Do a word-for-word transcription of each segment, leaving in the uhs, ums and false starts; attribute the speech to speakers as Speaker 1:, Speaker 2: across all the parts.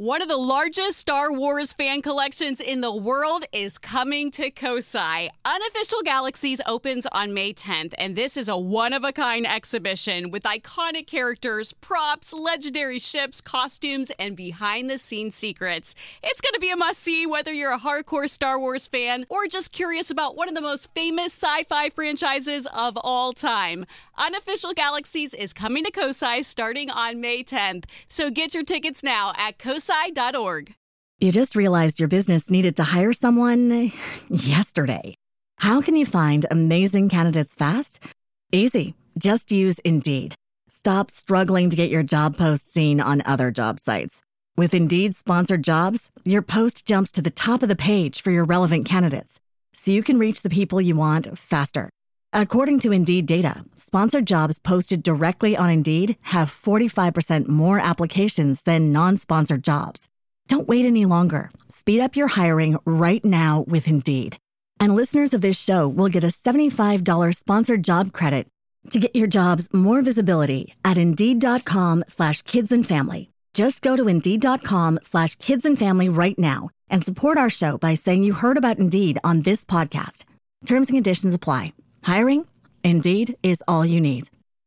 Speaker 1: One of the largest Star Wars fan collections in the world is coming to Cosi. Unofficial Galaxies opens on May tenth, and this is a one-of-a-kind exhibition with iconic characters, props, legendary ships, costumes, and behind-the-scenes secrets. It's going to be a must-see whether you're a hardcore Star Wars fan or just curious about one of the most famous sci-fi franchises of all time. Unofficial Galaxies is coming to Cosi starting on May tenth, so get your tickets now at cosi dot org.
Speaker 2: You just realized your business needed to hire someone yesterday. How can you find amazing candidates fast? Easy. Just use Indeed. Stop struggling to get your job post seen on other job sites. With Indeed sponsored jobs, your post jumps to the top of the page for your relevant candidates, so you can reach the people you want faster. According to Indeed data, sponsored jobs posted directly on Indeed have forty-five percent more applications than non-sponsored jobs. Don't wait any longer. Speed up your hiring right now with Indeed. And listeners of this show will get a seventy-five dollars sponsored job credit to get your jobs more visibility at Indeed.com slash kids and family. Just go to Indeed.com slash kids and family right now and support our show by saying you heard about Indeed on this podcast. Terms and conditions apply. Hiring? Indeed is all you need.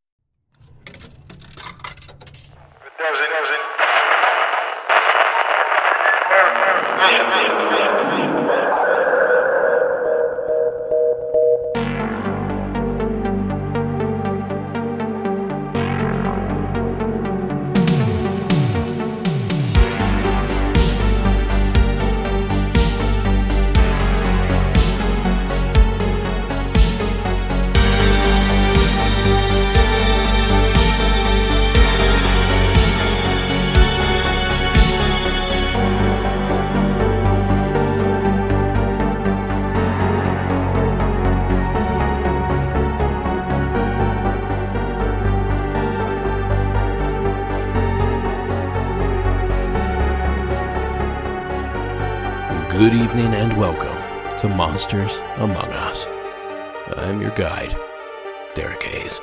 Speaker 3: Good evening and welcome to Monsters Among Us. I'm your guide, Derek Hayes.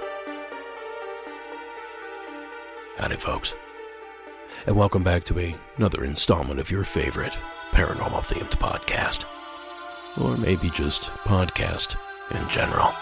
Speaker 3: Howdy, folks, and welcome back to another installment of your favorite paranormal-themed podcast, or maybe just podcast in general.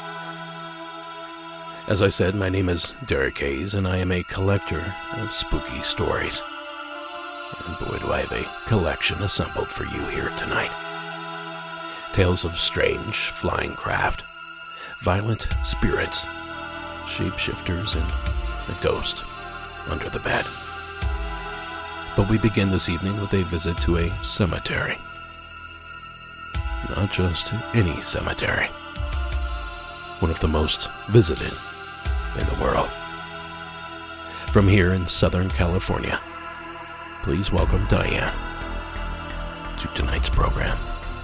Speaker 3: As I said, my name is Derek Hayes, and I am a collector of spooky stories. And boy, do I have a collection assembled for you here tonight. Tales of strange flying craft, violent spirits, shapeshifters, and a ghost under the bed. But we begin this evening with a visit to a cemetery. Not just any cemetery. One of the most visited in the world. From here in Southern California, please welcome Diane to tonight's program.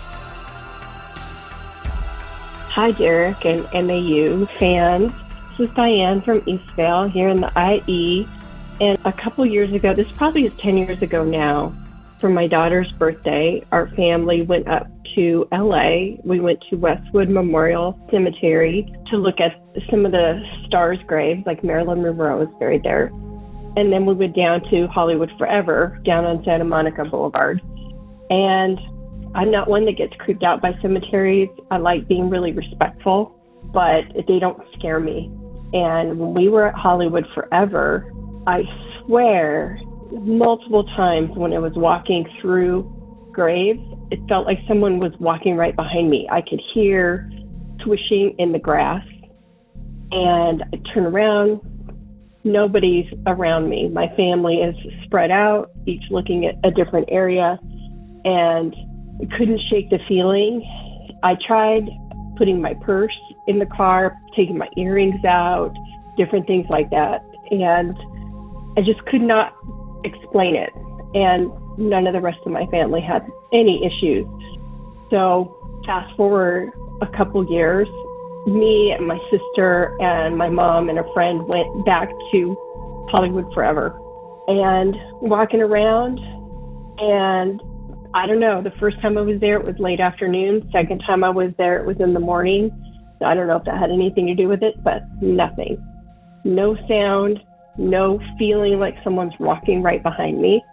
Speaker 4: Hi, Derek and M A U fans. This is Diane from Eastvale here in the I E. And a couple years ago, this probably is ten years ago now, for my daughter's birthday, our family went up to L A. We went to Westwood Memorial Cemetery to look at some of the stars' graves, like Marilyn Monroe is buried there. And then we went down to Hollywood Forever, down on Santa Monica Boulevard. And I'm not one that gets creeped out by cemeteries. I like being really respectful, but they don't scare me. And when we were at Hollywood Forever, I swear multiple times when I was walking through graves, it felt like someone was walking right behind me. I could hear swishing in the grass. And I turn around. Nobody's around me. My family is spread out, each looking at a different area, and I couldn't shake the feeling. I tried putting my purse in the car, taking my earrings out, different things like that, and I just could not explain it. And none of the rest of my family had any issues. So fast forward a couple years, me and my sister and my mom and a friend went back to Hollywood Forever and walking around. And I don't know, the first time I was there, it was late afternoon. Second time I was there, it was in the morning. I don't know if that had anything to do with it, but nothing. No sound, no feeling like someone's walking right behind me.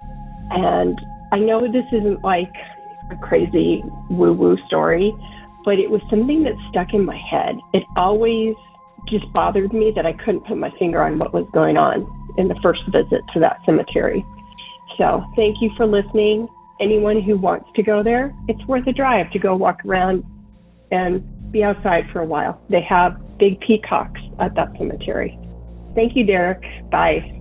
Speaker 4: And I know this isn't like a crazy woo-woo story, but it was something that stuck in my head. It always just bothered me that I couldn't put my finger on what was going on in the first visit to that cemetery. So thank you for listening. Anyone who wants to go there, it's worth a drive to go walk around and be outside for a while. They have big peacocks at that cemetery. Thank you, Derek. Bye.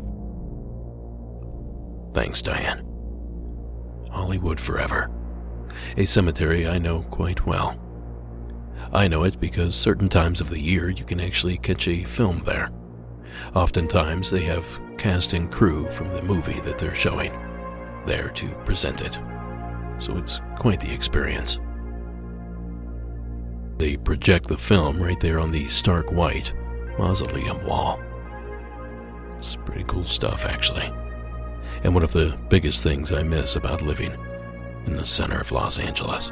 Speaker 3: Thanks, Diane. Hollywood Forever, a cemetery I know quite well. I know it because certain times of the year you can actually catch a film there. Oftentimes they have cast and crew from the movie that they're showing there to present it, so it's quite the experience. They project the film right there on the stark white mausoleum wall. It's pretty cool stuff, actually, and one of the biggest things I miss about living in the center of Los Angeles.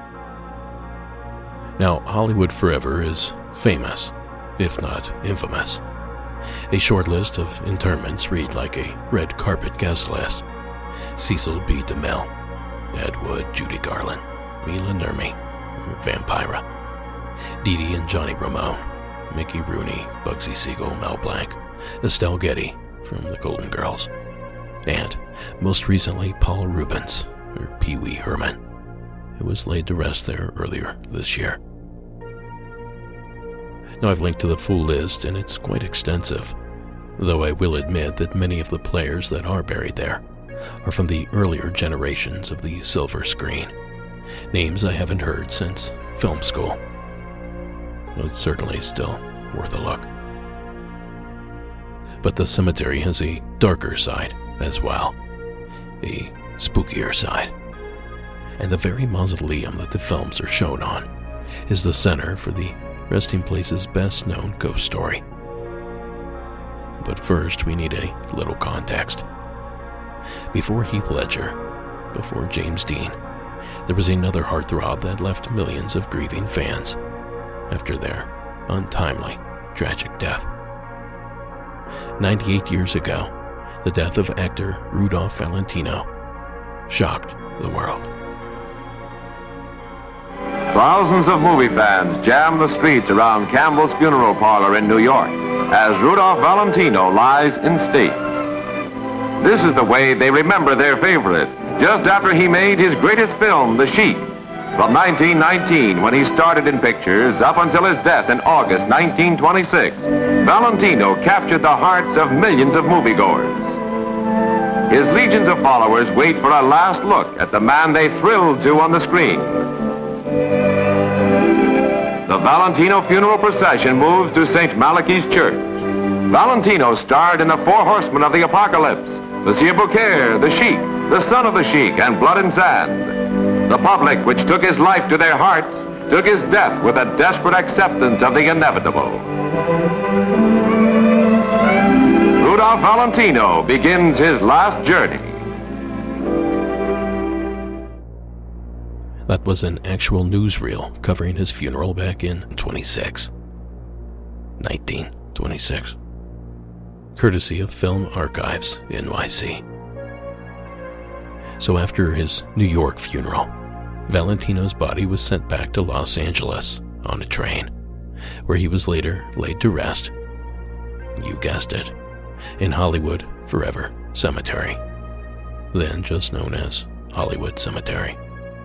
Speaker 3: Now, Hollywood Forever is famous, if not infamous. A short list of interments read like a red carpet guest list. Cecil B. DeMille, Ed Wood, Judy Garland, Mila Nurmi, Vampira, Dee Dee and Johnny Ramone, Mickey Rooney, Bugsy Siegel, Mel Blanc, Estelle Getty from The Golden Girls, and, most recently, Paul Rubens, or Pee Wee Herman, who was laid to rest there earlier this year. Now, I've linked to the full list, and it's quite extensive, though I will admit that many of the players that are buried there are from the earlier generations of the silver screen, names I haven't heard since film school. But it's certainly still worth a look. But the cemetery has a darker side as well, a spookier side. And the very mausoleum that the films are shown on is the center for the resting place's best-known ghost story. But first, we need a little context. Before Heath Ledger, before James Dean, there was another heartthrob that left millions of grieving fans after their untimely, tragic death. ninety-eight years ago, the death of actor Rudolph Valentino shocked the world.
Speaker 5: Thousands of movie fans jammed the streets around Campbell's funeral parlor in New York as Rudolph Valentino lies in state. This is the way they remember their favorite, just after he made his greatest film, The Sheik. From nineteen nineteen, when he started in pictures, up until his death in August nineteen twenty-six, Valentino captured the hearts of millions of moviegoers. His legions of followers wait for a last look at the man they thrilled to on the screen. The Valentino funeral procession moves to Saint Malachi's Church. Valentino starred in The Four Horsemen of the Apocalypse, Monsieur Beaucaire, The Sheik, The Son of the Sheik, and Blood and Sand. The public, which took his life to their hearts, took his death with a desperate acceptance of the inevitable. Rudolph Valentino begins his last journey.
Speaker 3: That was an actual newsreel covering his funeral back in twenty-six. nineteen twenty-six. Courtesy of Film Archives N Y C. So after his New York funeral, Valentino's body was sent back to Los Angeles on a train, where he was later laid to rest, you guessed it, in Hollywood Forever Cemetery, then just known as Hollywood Cemetery.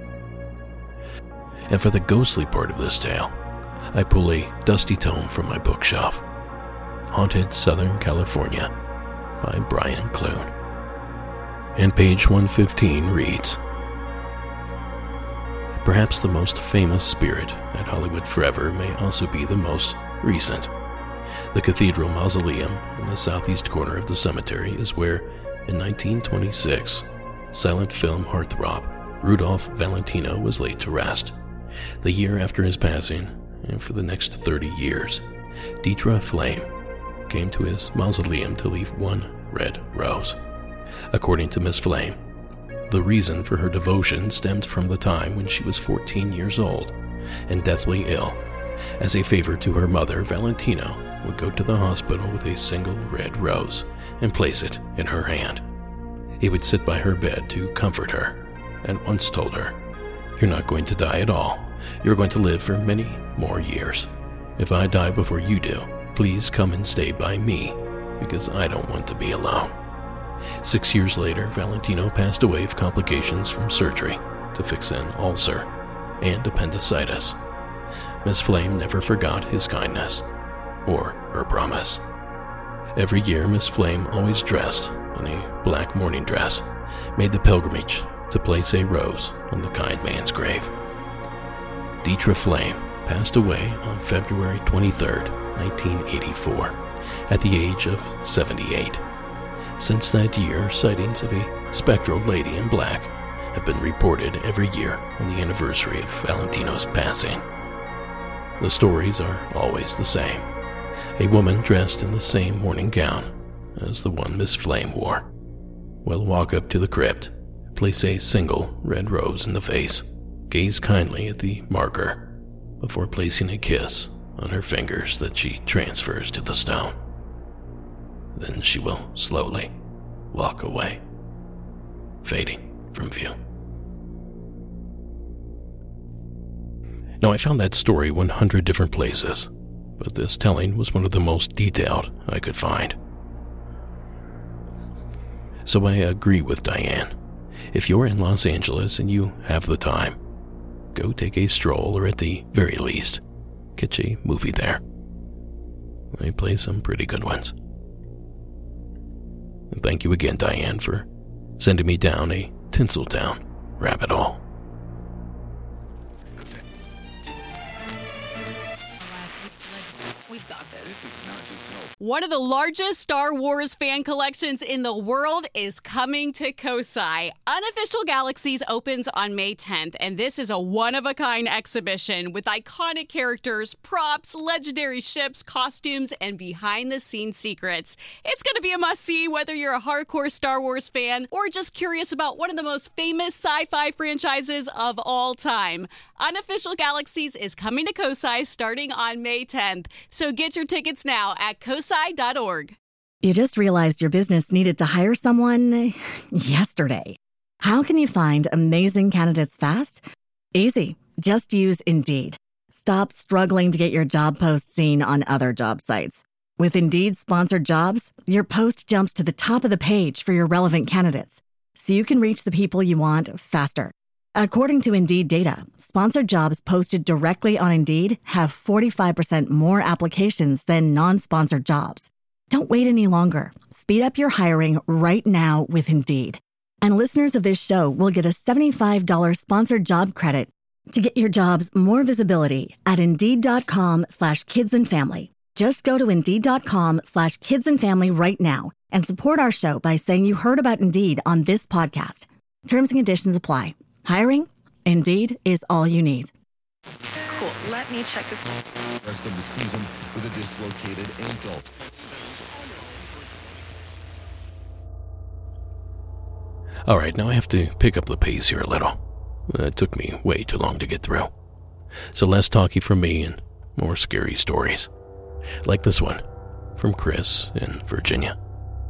Speaker 3: And for the ghostly part of this tale, I pull a dusty tome from my bookshelf, Haunted Southern California by Brian Clune. And page one fifteen reads, perhaps the most famous spirit at Hollywood Forever may also be the most recent. The Cathedral Mausoleum in the southeast corner of the cemetery is where, in nineteen twenty-six, silent film heartthrob Rudolph Valentino was laid to rest. The year after his passing, and for the next thirty years, Deidre Flame came to his mausoleum to leave one red rose. According to Miss Flame, the reason for her devotion stemmed from the time when she was fourteen years old and deathly ill. As a favor to her mother, Valentino would go to the hospital with a single red rose and place it in her hand. He would sit by her bed to comfort her, and once told her, "You're not going to die at all. You're going to live for many more years. If I die before you do, please come and stay by me, because I don't want to be alone." Six years later, Valentino passed away of complications from surgery to fix an ulcer and appendicitis. Miss Flame never forgot his kindness or her promise. Every year, Miss Flame, always dressed in a black mourning dress, made the pilgrimage to place a rose on the kind man's grave. Deetra Flame passed away on February twenty-third, nineteen eighty-four, at the age of seventy-eight. Since that year, sightings of a spectral lady in black have been reported every year on the anniversary of Valentino's passing. The stories are always the same. A woman dressed in the same mourning gown as the one Miss Flame wore will walk up to the crypt, place a single red rose in the vase, gaze kindly at the marker before placing a kiss on her fingers that she transfers to the stone. Then she will slowly walk away, fading from view. Now, I found that story one hundred different places, but this telling was one of the most detailed I could find. So I agree with Diane. If you're in Los Angeles and you have the time, go take a stroll, or at the very least, catch a movie there. They play some pretty good ones. And thank you again, Diane, for sending me down a Tinseltown rabbit hole.
Speaker 1: We've got this. One of the largest Star Wars fan collections in the world is coming to Kosai. Unofficial Galaxies opens on May tenth, and this is a one-of-a-kind exhibition with iconic characters, props, legendary ships, costumes, and behind-the-scenes secrets. It's going to be a must-see whether you're a hardcore Star Wars fan or just curious about one of the most famous sci-fi franchises of all time. Unofficial Galaxies is coming to Kosai starting on May tenth, so get your tickets now at kosai dot org.
Speaker 2: You just realized your business needed to hire someone yesterday. How can you find amazing candidates fast? Easy. Just use Indeed. Stop struggling to get your job post seen on other job sites. With Indeed sponsored jobs, your post jumps to the top of the page for your relevant candidates, so you can reach the people you want faster. According to Indeed data, sponsored jobs posted directly on Indeed have forty-five percent more applications than non-sponsored jobs. Don't wait any longer. Speed up your hiring right now with Indeed. And listeners of this show will get a seventy-five dollars sponsored job credit to get your jobs more visibility at Indeed.com slash kids and family. Just go to Indeed.com slash kids and family right now and support our show by saying you heard about Indeed on this podcast. Terms and conditions apply. Hiring? Indeed is all you need.
Speaker 6: Cool. Let me check this.
Speaker 7: Rest of the season with a dislocated ankle.
Speaker 3: All right, now I have to pick up the pace here a little. It took me way too long to get through. So less talky from me and more scary stories. Like this one from Chris in Virginia.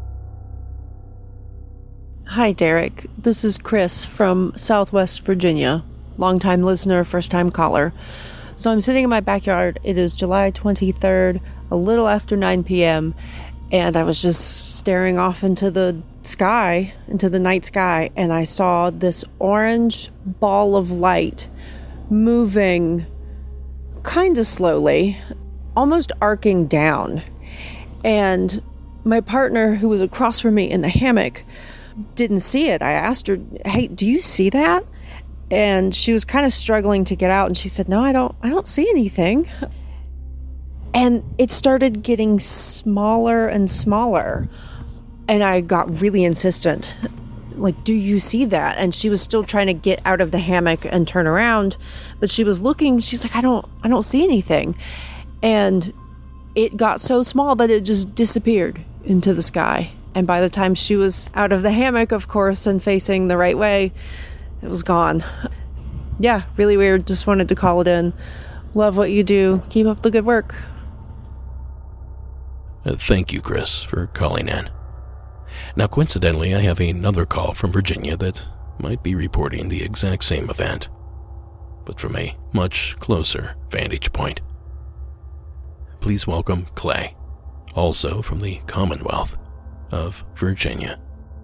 Speaker 8: Hi, Derek. This is Chris from Southwest Virginia. Longtime listener, first-time caller. So I'm sitting in my backyard. It is July twenty-third, a little after nine p.m., and I was just staring off into the sky, into the night sky, and I saw this orange ball of light moving kind of slowly, almost arcing down. And my partner, who was across from me in the hammock, didn't see it. I asked her, "Hey, do you see that?" And she was kind of struggling to get out, and she said, "No, I don't I don't see anything." And it started getting smaller and smaller. And I got really insistent. Like, "Do you see that?" And she was still trying to get out of the hammock and turn around, but she was looking, she's like, I don't I don't see anything." And it got so small that it just disappeared into the sky. And by the time she was out of the hammock, of course, and facing the right way, it was gone. Yeah, really weird. Just wanted to call it in. Love what you do. Keep up the good work.
Speaker 3: Uh, thank you, Chris, for calling in. Now, coincidentally, I have another call from Virginia that might be reporting the exact same event, but from a much closer vantage point. Please welcome Clay, also from the Commonwealth of Virginia.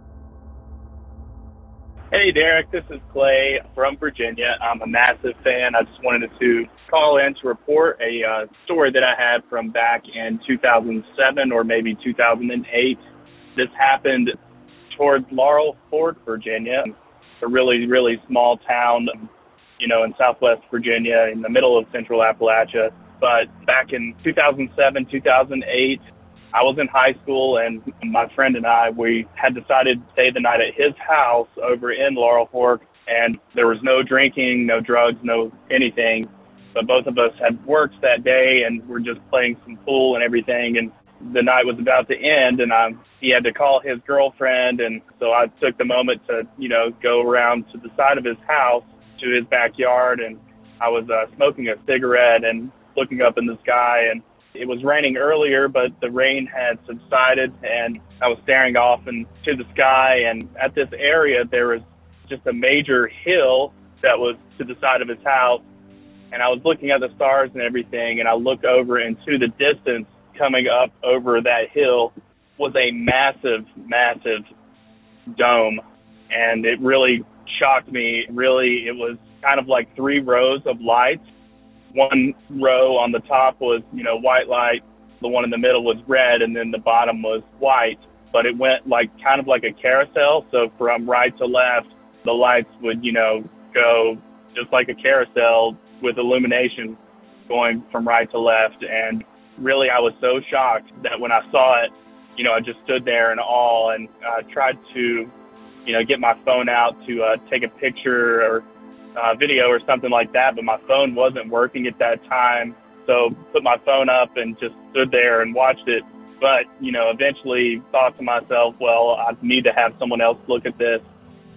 Speaker 9: Hey, Derek, this is Clay from Virginia. I'm a massive fan. I just wanted to call in to report a uh, story that I had from back in two thousand seven or maybe two thousand eight. This happened towards Laurel Fork, Virginia. It's a really, really small town, you know, in southwest Virginia, in the middle of central Appalachia. But back in two thousand seven, two thousand eight, I was in high school, and my friend and I, we had decided to stay the night at his house over in Laurel Fork, and there was no drinking, no drugs, no anything. But both of us had worked that day, and we're just playing some pool and everything, and the night was about to end, and I, he had to call his girlfriend, and so I took the moment to, you know, go around to the side of his house, to his backyard, and I was uh, smoking a cigarette and looking up in the sky, and it was raining earlier, but the rain had subsided, and I was staring off into the sky, and at this area there was just a major hill that was to the side of his house, and I was looking at the stars and everything, and I looked over into the distance. Coming up over that hill was a massive, massive dome, and it really shocked me. Really, it was kind of like three rows of lights. One row on the top was, you know, white light. The one in the middle was red, and then the bottom was white. But it went like kind of like a carousel. So from right to left, the lights would, you know, go just like a carousel with illumination going from right to left. And really, I was so shocked that when I saw it, you know, I just stood there in awe, and uh, tried to, you know, get my phone out to uh, take a picture or uh, video or something like that, but my phone wasn't working at that time. So put my phone up and just stood there and watched it. But, you know, eventually thought to myself, well, I need to have someone else look at this.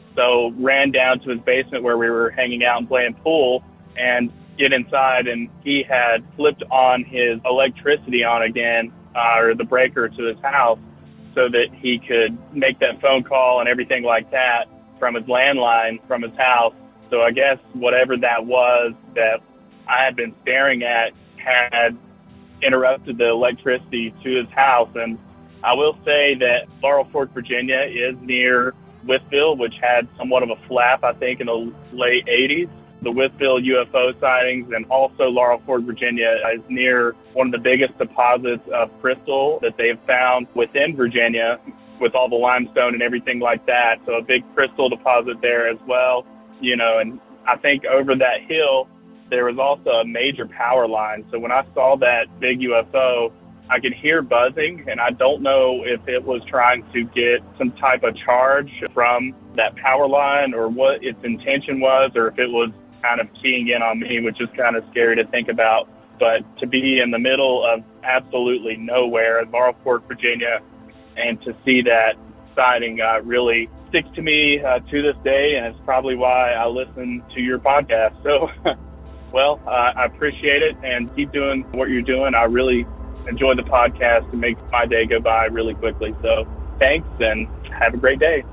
Speaker 9: So ran down to his basement where we were hanging out and playing pool, and get inside, and he had flipped on his electricity on again, uh, or the breaker to his house, so that he could make that phone call and everything like that from his landline from his house. So I guess whatever that was that I had been staring at had interrupted the electricity to his house. And I will say that Laurel Fork, Virginia is near Wytheville, which had somewhat of a flap, I think, in the late eighties. The Wytheville U F O sightings, and also Laurel Fork, Virginia is near one of the biggest deposits of crystal that they've found within Virginia, with all the limestone and everything like that. So a big crystal deposit there as well, you know, and I think over that hill, there was also a major power line. So when I saw that big U F O, I could hear buzzing, and I don't know if it was trying to get some type of charge from that power line or what its intention was, or if it was kind of keying in on me, which is kind of scary to think about. But to be in the middle of absolutely nowhere in Laurel Fork, Virginia, and to see that sighting uh, really sticks to me uh, to this day, and it's probably why I listen to your podcast. So, well, uh, I appreciate it, and keep doing what you're doing. I really enjoy the podcast. It makes my day go by really quickly. So thanks, and have a great day.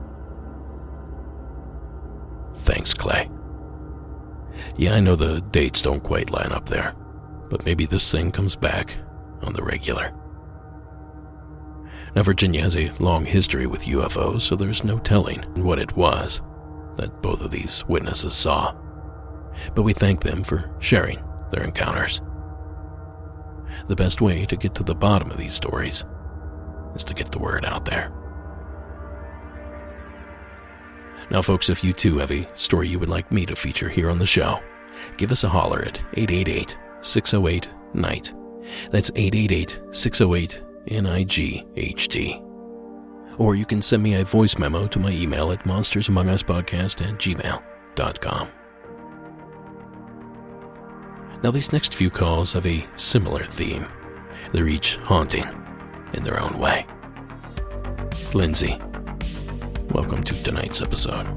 Speaker 3: Thanks, Clay. Yeah, I know the dates don't quite line up there, but maybe this thing comes back on the regular. Now, Virginia has a long history with U F Os, so there's no telling what it was that both of these witnesses saw. But we thank them for sharing their encounters. The best way to get to the bottom of these stories is to get the word out there. Now, folks, if you too have a story you would like me to feature here on the show, give us a holler at eight eight eight, six oh eight, N I G H T. That's eight eight eight, six oh eight, N I G H T. Or you can send me a voice memo to my email at monstersamonguspodcast at gmail dot com. Now, these next few calls have a similar theme. They're each haunting in their own way. Lindsay, welcome to tonight's episode.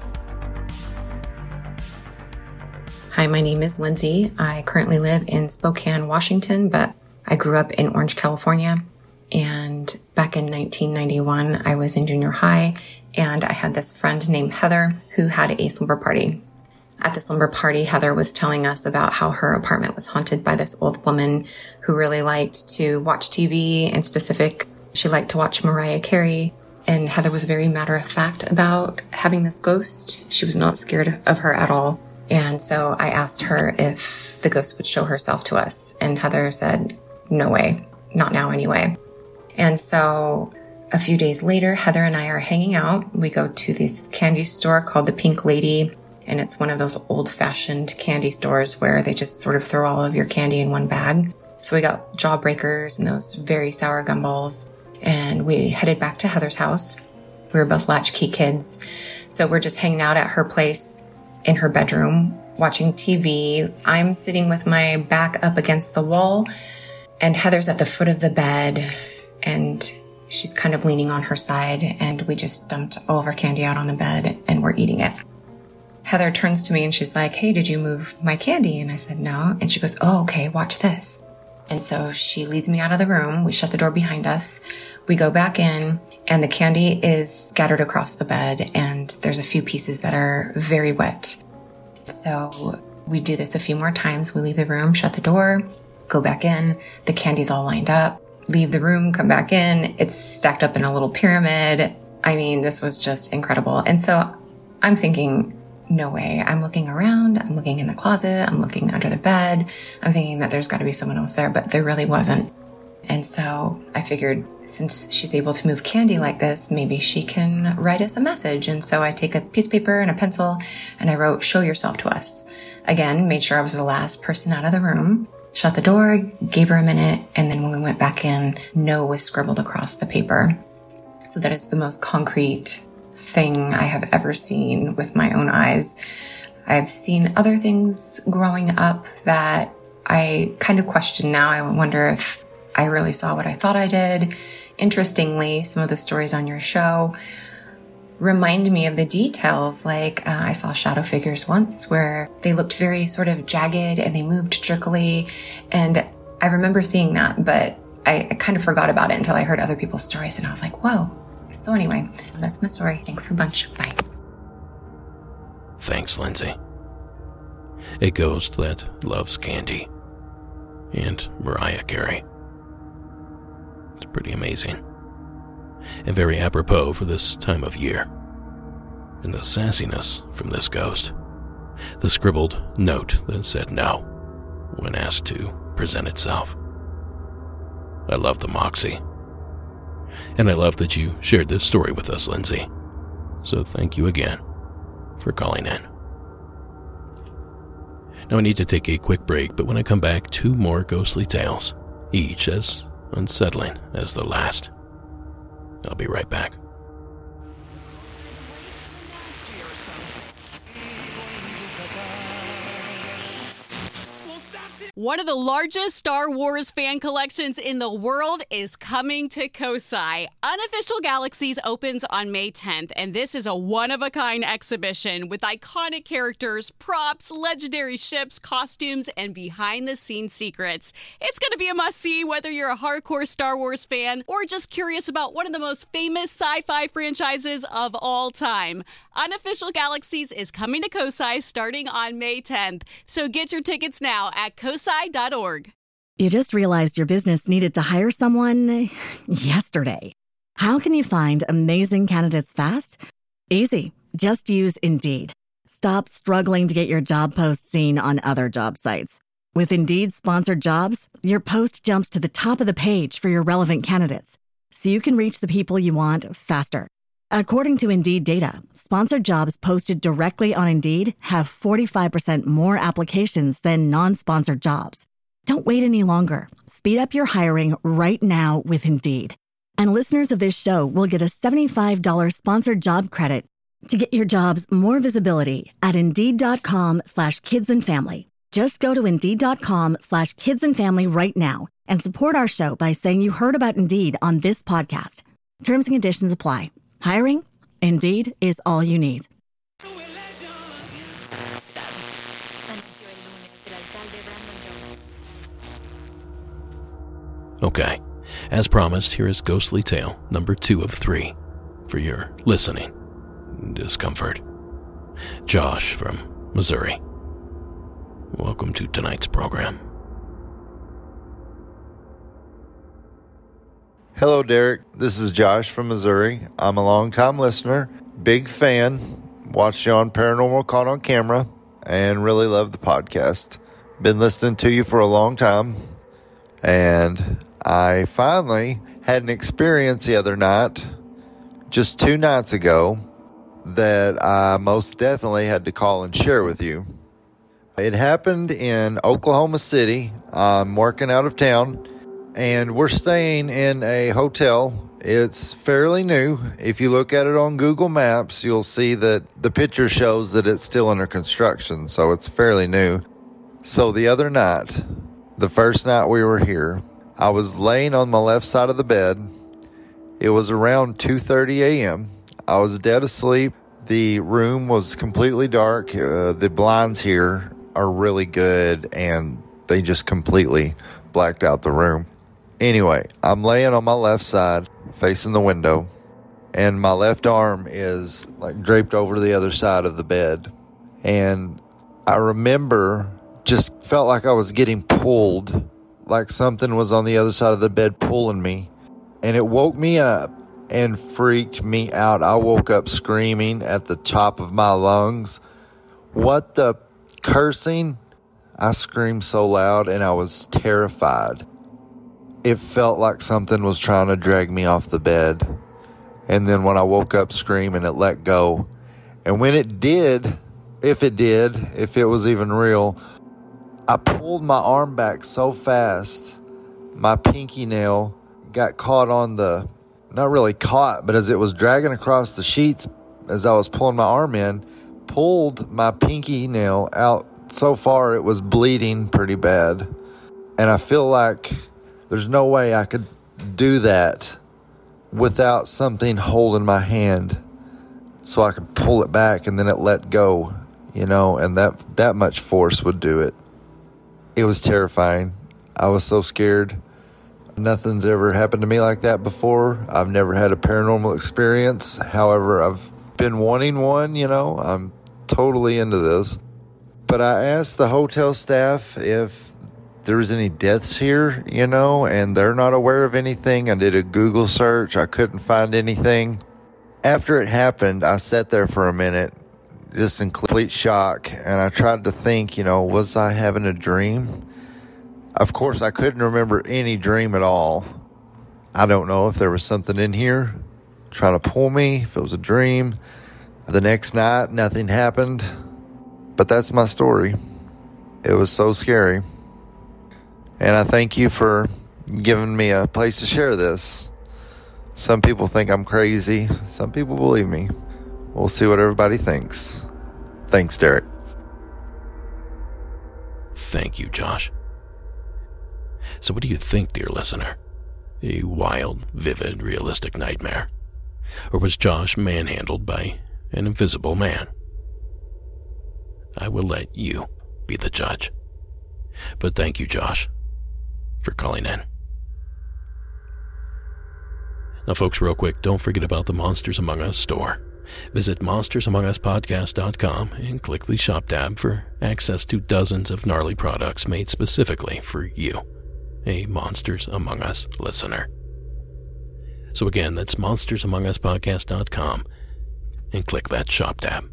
Speaker 10: Hi, my name is Lindsay. I currently live in Spokane, Washington, but I grew up in Orange, California. And Back in nineteen ninety-one, I was in junior high, and I had this friend named Heather who had a slumber party. At the slumber party, Heather was telling us about how her apartment was haunted by this old woman who really liked to watch T V. In specific, she liked to watch Mariah Carey. And Heather was very matter-of-fact about having this ghost. She was not scared of her at all. And so I asked her if the ghost would show herself to us. And Heather said, no way, not now anyway. And so a few days later, Heather and I are hanging out. We go to this candy store called the Pink Lady. And it's one of those old-fashioned candy stores where they just sort of throw all of your candy in one bag. So we got Jawbreakers and those very sour gumballs. And we headed back to Heather's house. We were both latchkey kids. So we're just hanging out at her place in her bedroom, watching T V. I'm sitting with my back up against the wall, and Heather's at the foot of the bed, and she's kind of leaning on her side, and we just dumped all of our candy out on the bed, and we're eating it. Heather turns to me and she's like, hey, did you move my candy? And I said, no. And she goes, oh, okay, watch this. And so she leads me out of the room. We shut the door behind us. We go back in, and the candy is scattered across the bed, and there's a few pieces that are very wet. So we do this a few more times. We leave the room, shut the door, go back in. The candy's all lined up. Leave the room, come back in. It's stacked up in a little pyramid. I mean, this was just incredible. And so I'm thinking, no way. I'm looking around. I'm looking in the closet. I'm looking under the bed. I'm thinking that there's got to be someone else there, but there really wasn't. And so I figured, since she's able to move candy like this, maybe she can write us a message. And so I take a piece of paper and a pencil, and I wrote, show yourself to us. Again, made sure I was the last person out of the room, shut the door, gave her a minute, and then when we went back in, no was scribbled across the paper. So that is the most concrete thing I have ever seen with my own eyes. I've seen other things growing up that I kind of question now. I wonder if I really saw what I thought I did. Interestingly, some of the stories on your show remind me of the details. Like uh, I saw shadow figures once where they looked very sort of jagged and they moved jerkily. And I remember seeing that, but I, I kind of forgot about it until I heard other people's stories, and I was like, whoa. So anyway, that's my story. Thanks a bunch. Bye.
Speaker 3: Thanks, Lindsay. A ghost that loves candy. And Mariah Carey. It's pretty amazing. And very apropos for this time of year. And the sassiness from this ghost. The scribbled note that said no when asked to present itself. I love the moxie. And I love that you shared this story with us, Lindsay. So thank you again for calling in. Now I need to take a quick break, but when I come back, two more ghostly tales, each as unsettling as the last. I'll be right back.
Speaker 1: One of the largest Star Wars fan collections in the world is coming to Kosai. Unofficial Galaxies opens on May tenth, and this is a one-of-a-kind exhibition with iconic characters, props, legendary ships, costumes, and behind-the-scenes secrets. It's going to be a must-see whether you're a hardcore Star Wars fan or just curious about one of the most famous sci-fi franchises of all time. Unofficial Galaxies is coming to Kosai starting on May tenth, so get your tickets now at kosai dot org.
Speaker 2: You just realized your business needed to hire someone yesterday. How can you find amazing candidates fast? Easy. Just use Indeed. Stop struggling to get your job post seen on other job sites. With Indeed sponsored jobs, your post jumps to the top of the page for your relevant candidates, so you can reach the people you want faster. According to Indeed data, sponsored jobs posted directly on Indeed have forty-five percent more applications than non-sponsored jobs. Don't wait any longer. Speed up your hiring right now with Indeed. And listeners of this show will get a seventy-five dollars sponsored job credit to get your jobs more visibility at Indeed.com slash kids and family. Just go to Indeed.com slash kids and family right now and support our show by saying you heard about Indeed on this podcast. Terms and conditions apply. Hiring? Indeed is all you need.
Speaker 3: Okay, As promised, here is Ghostly Tale number two of three for your listening discomfort. Josh from Missouri. Welcome to tonight's program.
Speaker 11: Hello, Derek. This is Josh from Missouri. I'm a longtime listener, big fan, watched you on Paranormal Caught on Camera, and really love the podcast. Been listening to you for a long time, and I finally had an experience the other night, just two nights ago, that I most definitely had to call and share with you. It happened in Oklahoma City. I'm working out of town, and we're staying in a hotel. It's fairly new. If you look at it on Google Maps, you'll see that the picture shows that it's still under construction, so it's fairly new. So the other night, the first night we were here, I was laying on my left side of the bed. It was around two thirty a.m. I was dead asleep. The room was completely dark. Uh, the blinds here are really good, and they just completely blacked out the room. Anyway, I'm laying on my left side, facing the window, and my left arm is like draped over the other side of the bed. And I remember just felt like I was getting pulled, like something was on the other side of the bed pulling me. And it woke me up and freaked me out. I woke up screaming at the top of my lungs. What the cursing? I screamed so loud, and I was terrified. It felt like something was trying to drag me off the bed. And then when I woke up screaming, it let go. And when it did, if it did, if it was even real, I pulled my arm back so fast, my pinky nail got caught on the, not really caught, but as it was dragging across the sheets as I was pulling my arm in, pulled my pinky nail out so far it was bleeding pretty bad. And I feel like there's no way I could do that without something holding my hand so I could pull it back and then it let go, you know, and that, that much force would do it. It was terrifying. I was so scared. Nothing's ever happened to me like that before. I've never had a paranormal experience. However, I've been wanting one, you know. I'm totally into this. But I asked the hotel staff if there was any deaths here, you know, and they're not aware of anything. I did a Google search. I couldn't find anything. After it happened, I sat there for a minute, just in complete shock, and I tried to think, you know, was I having a dream? Of course, I couldn't remember any dream at all. I don't know if there was something in here trying to pull me, if it was a dream. The next night, nothing happened. But that's my story. It was so scary. And I thank you for giving me a place to share this. Some people think I'm crazy. Some people believe me. We'll see what everybody thinks. Thanks, Derek.
Speaker 3: Thank you, Josh. So what do you think, dear listener? A wild, vivid, realistic nightmare? Or was Josh manhandled by an invisible man? I will let you be the judge. But thank you, Josh, for calling in. Now, folks, real quick, don't forget about the Monsters Among Us store. Visit monsters among us podcast dot com and click the shop tab for access to dozens of gnarly products made specifically for you, a Monsters Among Us listener. So again, that's monsters among us podcast dot com and click that shop tab.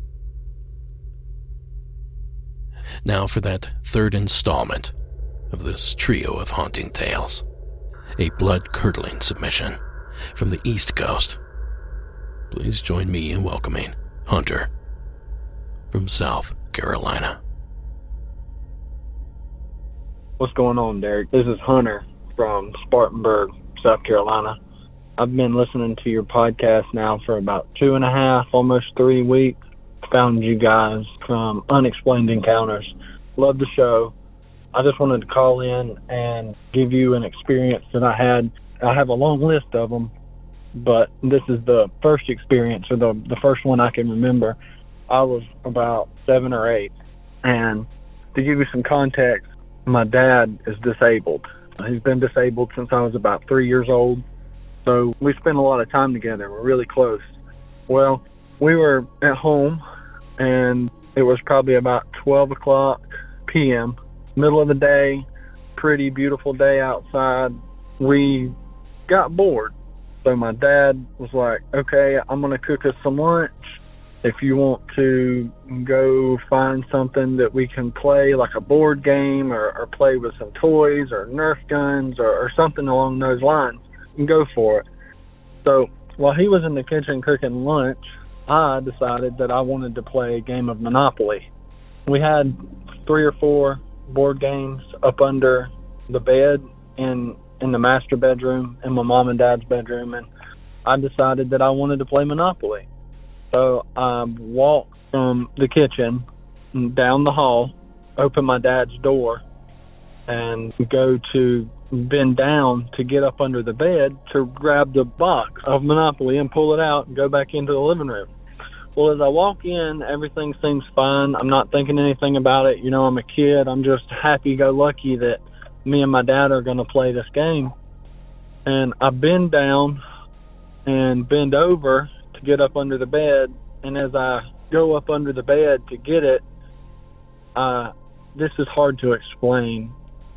Speaker 3: Now for that third installment of this trio of haunting tales, a blood-curdling submission from the East Coast. Please join me in welcoming Hunter from South Carolina.
Speaker 12: What's going on, Derek? This is Hunter from Spartanburg, South Carolina. I've been listening to your podcast now for about two and a half, almost three weeks. Found you guys from Unexplained Encounters. Love the show. I just wanted to call in and give you an experience that I had. I have a long list of them, but this is the first experience, or the, the first one I can remember. I was about seven or eight, and to give you some context, my dad is disabled, He's been disabled since I was about three years old. So we spent a lot of time together. We're really close. Well, we were at home, and it was probably about twelve o'clock p.m., middle of the day, pretty beautiful day outside. We got bored. So my dad was like, okay, I'm going to cook us some lunch. If you want to go find something that we can play, like a board game or, or play with some toys or Nerf guns or, or something along those lines, you can go for it. So while he was in the kitchen cooking lunch, I decided that I wanted to play a game of Monopoly. We had three or four board games up under the bed in in the master bedroom, in my mom and dad's bedroom, and I decided that I wanted to play Monopoly. So I walked from the kitchen down the hall, open my dad's door, and go to bend down to get up under the bed to grab the box of Monopoly and pull it out and go back into the living room. Well, as I walk in, everything seems fine. I'm not thinking anything about it. You know, I'm a kid. I'm just happy-go-lucky that me and my dad are going to play this game. And I bend down and bend over to get up under the bed. And as I go up under the bed to get it, uh, this is hard to explain.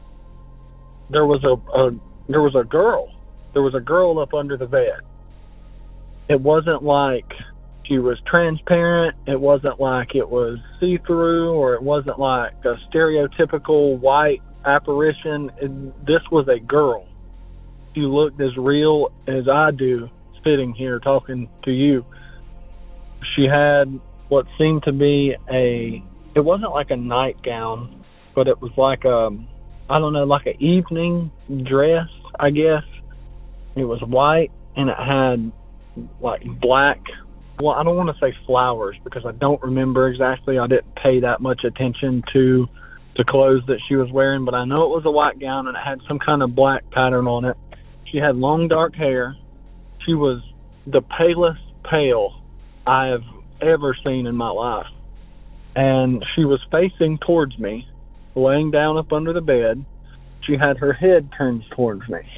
Speaker 12: There was a, a there was a girl. There was a girl up under the bed. It wasn't like she was transparent. It wasn't like it was see-through, or it wasn't like a stereotypical white apparition. It, this was a girl. She looked as real as I do sitting here talking to you. She had what seemed to be a, it wasn't like a nightgown, but it was like a, I don't know, like an evening dress, I guess. It was white, and it had like black, well, I don't want to say flowers because I don't remember exactly. I didn't pay that much attention to the clothes that she was wearing, but I know it was a white gown and it had some kind of black pattern on it. She had long dark hair. She was the palest pale I have ever seen in my life. And she was facing towards me, laying down up under the bed. She had her head turned towards me.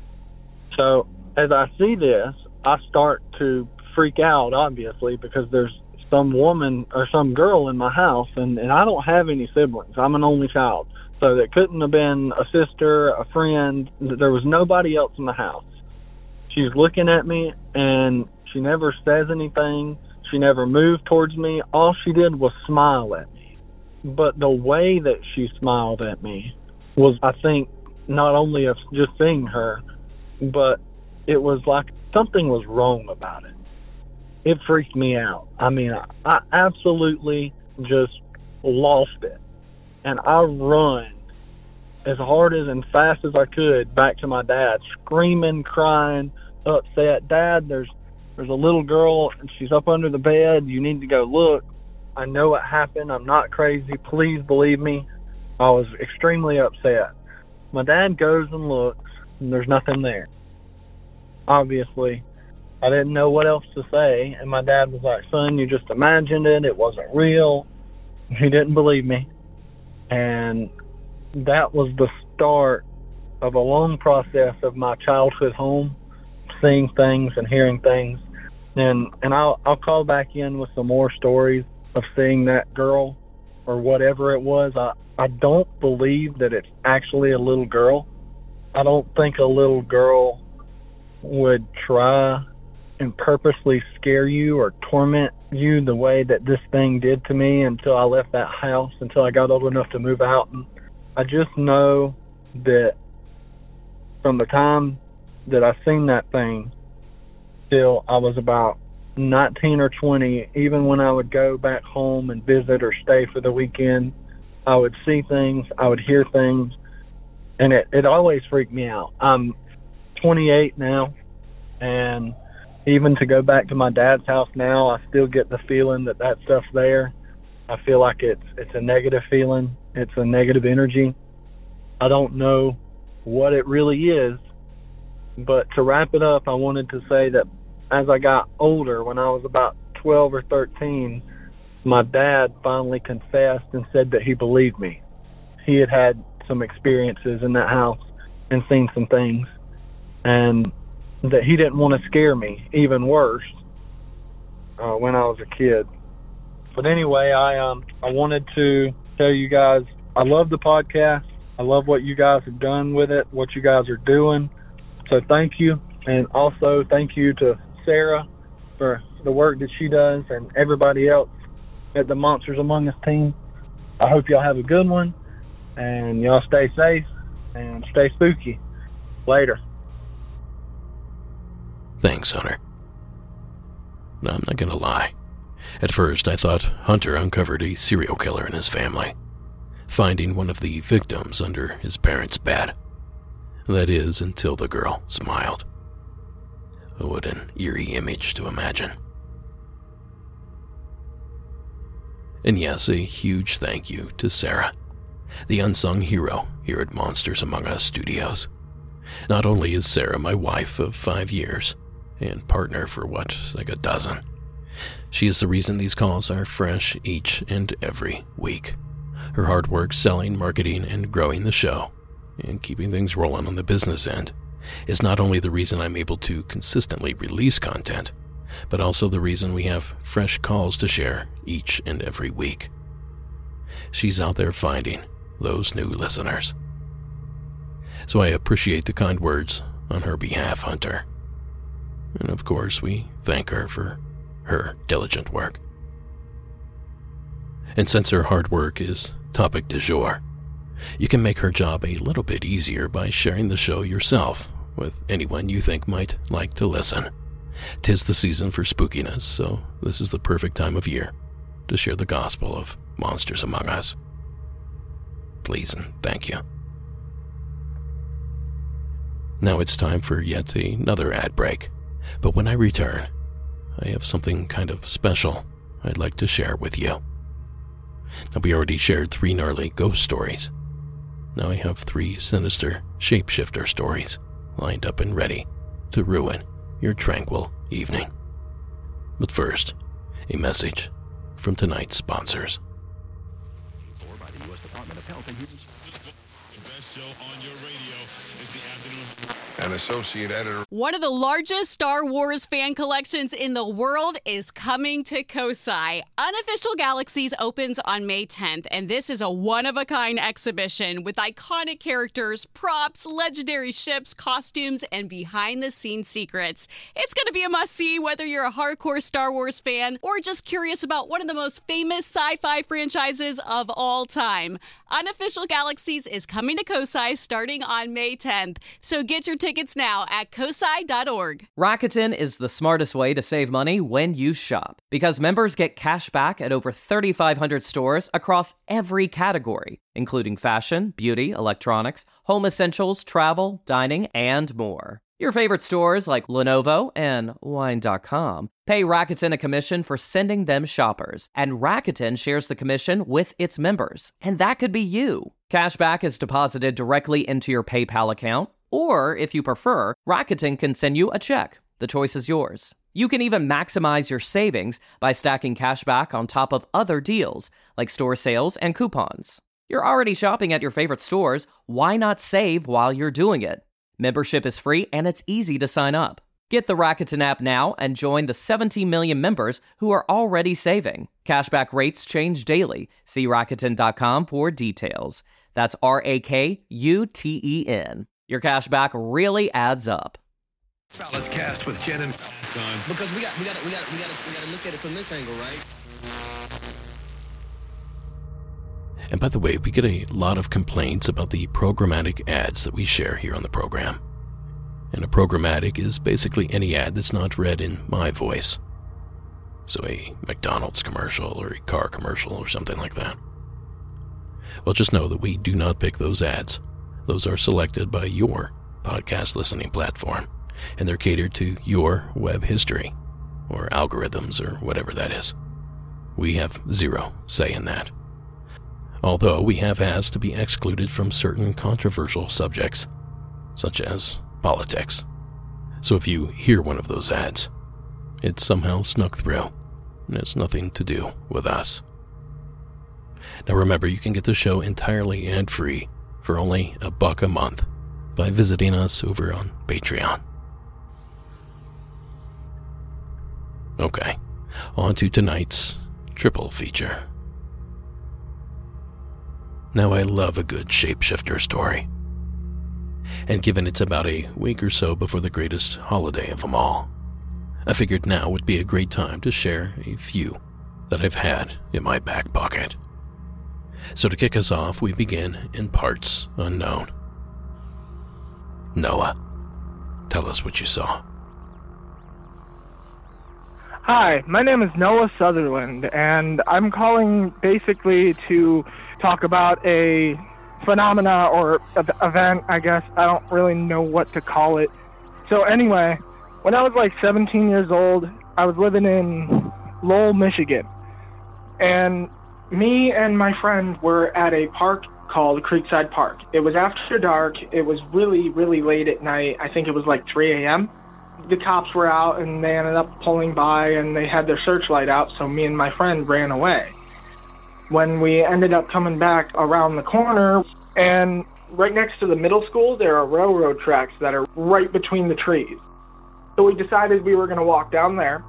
Speaker 12: So as I see this, I start to freak out, obviously, because there's some woman or some girl in my house, and, and I don't have any siblings. I'm an only child. So there couldn't have been a sister, a friend. There was nobody else in the house. She's looking at me, and she never says anything. She never moved towards me. All she did was smile at me. But the way that she smiled at me was, I think, not only of just seeing her, but it was like something was wrong about it. It freaked me out. I mean, I, I absolutely just lost it. And I run as hard as and fast as I could back to my dad, screaming, crying, upset. Dad, there's there's a little girl, and she's up under the bed. You need to go look. I know it happened. I'm not crazy. Please believe me. I was extremely upset. My dad goes and looks, and there's nothing there. Obviously, I didn't know what else to say, and my dad was like, son, you just imagined it. It wasn't real. He didn't believe me. And that was the start of a long process of my childhood home, seeing things and hearing things. And and I'll, I'll call back in with some more stories of seeing that girl or whatever it was. I, I don't believe that it's actually a little girl. I don't think a little girl would try and purposely scare you or torment you the way that this thing did to me until I left that house, until I got old enough to move out. And I just know that from the time that I seen that thing till I was about nineteen or twenty, even when I would go back home and visit or stay for the weekend, I would see things, I would hear things, and it, it always freaked me out. I'm twenty-eight now, and even to go back to my dad's house now, I still get the feeling that that stuff's there. I feel like it's it's a negative feeling. It's a negative energy. I don't know what it really is, but to wrap it up, I wanted to say that as I got older, when I was about twelve or thirteen, my dad finally confessed and said that he believed me. He had had some experiences in that house, and seen some things, and that he didn't want to scare me even worse uh, when I was a kid. But anyway, I um I wanted to tell you guys I love the podcast. I love what you guys have done with it, what you guys are doing. So thank you. And also thank you to Sarah for the work that she does and everybody else at the Monsters Among Us team. I hope y'all have a good one, and y'all stay safe and stay spooky. Later.
Speaker 3: Thanks, Hunter. No, I'm not going to lie. At first, I thought Hunter uncovered a serial killer in his family, finding one of the victims under his parents' bed. That is, until the girl smiled. What an eerie image to imagine. And yes, a huge thank you to Sarah, the unsung hero here at Monsters Among Us Studios. Not only is Sarah my wife of five years, and partner for what, like a dozen, she is the reason these calls are fresh each and every week. Her hard work selling, marketing, and growing the show, and keeping things rolling on the business end, is not only the reason I'm able to consistently release content, but also the reason we have fresh calls to share each and every week. She's out there finding those new listeners. So I appreciate the kind words on her behalf, Hunter. And of course, we thank her for her diligent work. And since her hard work is topic du jour, you can make her job a little bit easier by sharing the show yourself with anyone you think might like to listen. 'Tis the season for spookiness, so this is the perfect time of year to share the gospel of Monsters Among Us. Please and thank you. Now it's time for yet another ad break, but when I return, I have something kind of special I'd like to share with you. Now, we already shared three gnarly ghost stories. Now I have three sinister shapeshifter stories lined up and ready to ruin your tranquil evening. But first, a message from tonight's sponsors.
Speaker 7: An associate editor.
Speaker 1: One of the largest Star Wars fan collections in the world is coming to Kosai. Unofficial Galaxies opens on May tenth, and this is a one-of-a-kind exhibition with iconic characters, props, legendary ships, costumes, and behind-the-scenes secrets. It's going to be a must-see whether you're a hardcore Star Wars fan or just curious about one of the most famous sci-fi franchises of all time. Unofficial Galaxies is coming to Kosai starting on May tenth, so get your tickets now at kosai dot org.
Speaker 13: Rakuten is the smartest way to save money when you shop, because members get cash back at over thirty-five hundred stores across every category, including fashion, beauty, electronics, home essentials, travel, dining, and more. Your favorite stores like Lenovo and wine dot com pay Rakuten a commission for sending them shoppers, and Rakuten shares the commission with its members, and that could be you. Cashback is deposited directly into your PayPal account, or if you prefer, Rakuten can send you a check. The choice is yours. You can even maximize your savings by stacking cashback on top of other deals, like store sales and coupons. You're already shopping at your favorite stores, why not save while you're doing it? Membership is free and it's easy to sign up. Get the Rakuten app now and join the seventeen million members who are already saving. Cashback rates change daily. See Rakuten dot com for details. That's R A K U T E N. Your cashback really adds up.
Speaker 7: Fellas cast with Jen and son.
Speaker 14: Because we got we got we got we got we got to look at it from this angle, right?
Speaker 3: And by the way, we get a lot of complaints about the programmatic ads that we share here on the program. And a programmatic is basically any ad that's not read in my voice. So a McDonald's commercial or a car commercial or something like that. Well, just know that we do not pick those ads. Those are selected by your podcast listening platform, and they're catered to your web history, or algorithms, or whatever that is. We have zero say in that. Although we have asked to be excluded from certain controversial subjects, such as politics. So if you hear one of those ads, it somehow snuck through, and it's nothing to do with us. Now remember, you can get the show entirely ad-free for only a buck a month by visiting us over on Patreon. Okay, on to tonight's triple feature. Now, I love a good shapeshifter story. And given it's about a week or so before the greatest holiday of them all, I figured now would be a great time to share a few that I've had in my back pocket. So to kick us off, we begin in parts unknown. Noah, tell us what you saw.
Speaker 15: Hi, my name is Noah Sutherland, and I'm calling basically to talk about a phenomena or event, I guess. I don't really know what to call it. So anyway, when I was like seventeen years old, I was living in Lowell, Michigan. And me and my friend were at a park called Creekside Park. It was after dark. It was really, really late at night. I think it was like three a.m. The cops were out, and they ended up pulling by, and they had their searchlight out, so me and my friend ran away. When we ended up coming back around the corner, and right next to the middle school, there are railroad tracks that are right between the trees. So we decided we were going to walk down there.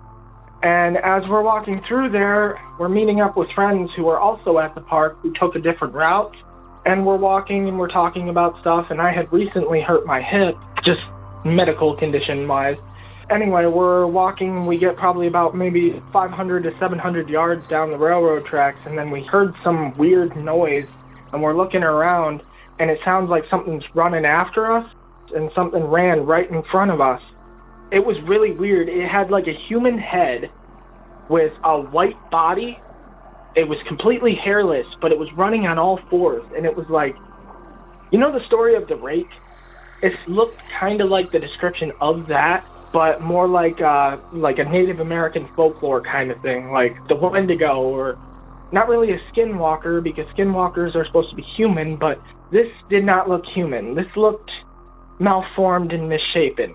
Speaker 15: And as we're walking through there, we're meeting up with friends who are also at the park who took a different route. And we're walking and we're talking about stuff, and I had recently hurt my hip, just medical condition-wise. Anyway, we're walking, we get probably about maybe five hundred to seven hundred yards down the railroad tracks, and then we heard some weird noise, and we're looking around, and it sounds like something's running after us, and something ran right in front of us. It was really weird. It had like a human head with a white body. It was completely hairless, but it was running on all fours, and it was like, you know the story of the rake? It looked kind of like the description of that, but more like uh, like a Native American folklore kind of thing, like the Wendigo, or not really a skinwalker, because skinwalkers are supposed to be human, but this did not look human. This looked malformed and misshapen.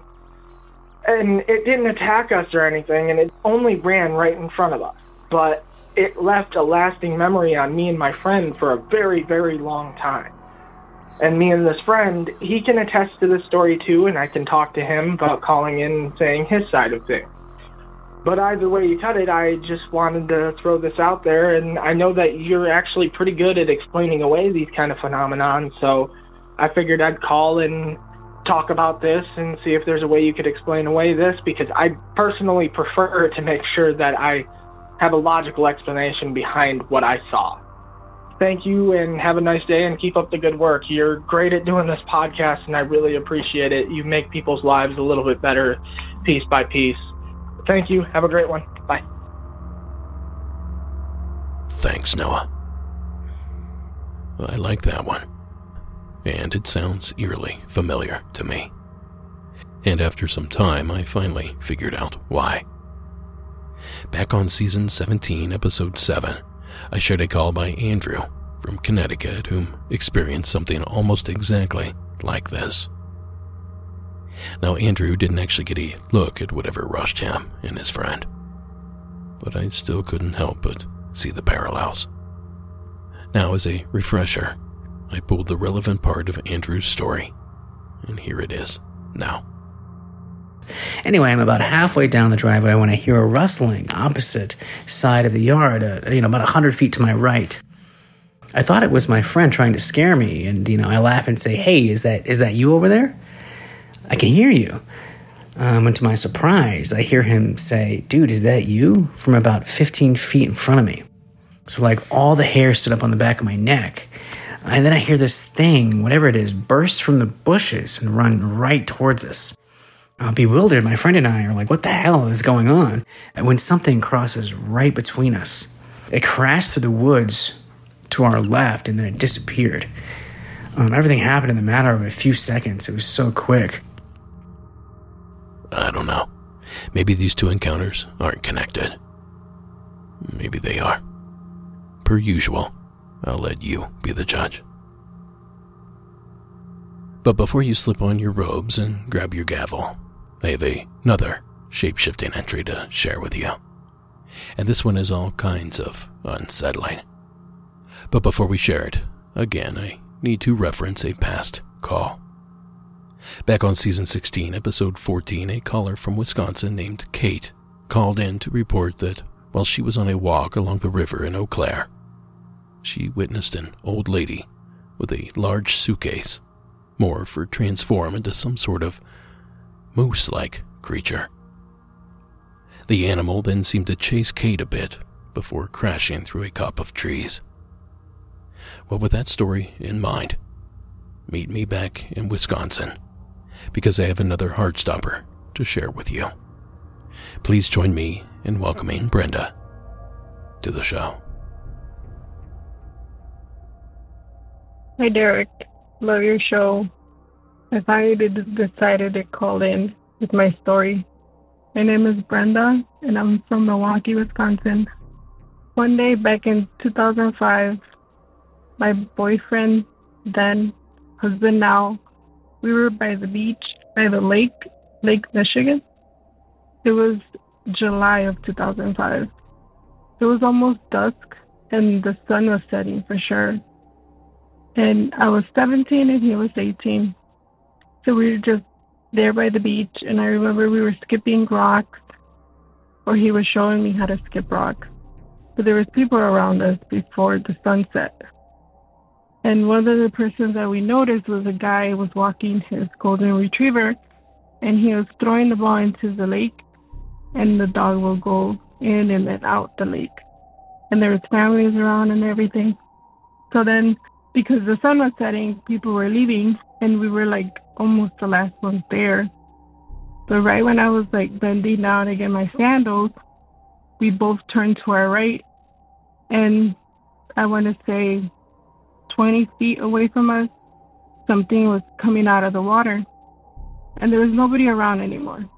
Speaker 15: And it didn't attack us or anything, and it only ran right in front of us. But it left a lasting memory on me and my friend for a very, very long time. And me and this friend, he can attest to this story too, and I can talk to him about calling in and saying his side of things. But either way you cut it, I just wanted to throw this out there, and I know that you're actually pretty good at explaining away these kind of phenomenon, so I figured I'd call and talk about this and see if there's a way you could explain away this, because I personally prefer to make sure that I have a logical explanation behind what I saw. Thank you, and have a nice day, and keep up the good work. You're great at doing this podcast, and I really appreciate it. You make people's lives a little bit better piece by piece. Thank you. Have a great one. Bye.
Speaker 3: Thanks, Noah. I like that one. And it sounds eerily familiar to me. And after some time, I finally figured out why. Back on season seventeen, episode seven, I shared a call by Andrew from Connecticut, whom experienced something almost exactly like this. Now, Andrew didn't actually get a look at whatever rushed him and his friend, but I still couldn't help but see the parallels. Now, as a refresher, I pulled the relevant part of Andrew's story, and here it is now.
Speaker 16: Anyway, I'm about halfway down the driveway when I hear a rustling opposite side of the yard, uh, you know, about one hundred feet to my right. I thought it was my friend trying to scare me, and, you know, I laugh and say, "Hey, is that is that you over there? I can hear you." Um, and to my surprise, I hear him say, "Dude, is that you?" from about fifteen feet in front of me. So, like, all the hair stood up on the back of my neck. And then I hear this thing, whatever it is, burst from the bushes and run right towards us. Uh, bewildered, my friend and I are like, what the hell is going on? And when something crosses right between us, it crashed through the woods to our left, and then it disappeared. Um, everything happened in the matter of a few seconds. It was so quick.
Speaker 3: I don't know. Maybe these two encounters aren't connected. Maybe they are. Per usual, I'll let you be the judge. But before you slip on your robes and grab your gavel, I have a, another shape-shifting entry to share with you. And this one is all kinds of unsettling. But before we share it, again, I need to reference a past call. Back on season sixteen, episode fourteen, a caller from Wisconsin named Kate called in to report that while she was on a walk along the river in Eau Claire, she witnessed an old lady with a large suitcase morph or transform into some sort of moose-like creature. The animal then seemed to chase Kate a bit before crashing through a copse of trees. Well, with that story in mind, meet me back in Wisconsin, because I have another Heartstopper to share with you. Please join me in welcoming Brenda to the show.
Speaker 17: Hi, Derek. Love your show. I finally did- decided to call in with my story. My name is Brenda, and I'm from Milwaukee, Wisconsin. One day back in two thousand five, my boyfriend, then husband now, we were by the beach, by the lake, Lake Michigan. It was July of two thousand five. It was almost dusk, and the sun was setting for sure. And I was seventeen and he was eighteen. So we were just there by the beach, and I remember we were skipping rocks, or he was showing me how to skip rocks. But there was people around us before the sunset. And one of the persons that we noticed was a guy who was walking his golden retriever, and he was throwing the ball into the lake, and the dog will go in and then out the lake. And there was families around and everything. So then, because the sun was setting, people were leaving, and we were like almost the last ones there. But right when I was like bending down to get my sandals, we both turned to our right, and I want to say twenty feet away from us, something was coming out of the water, and there was nobody around anymore.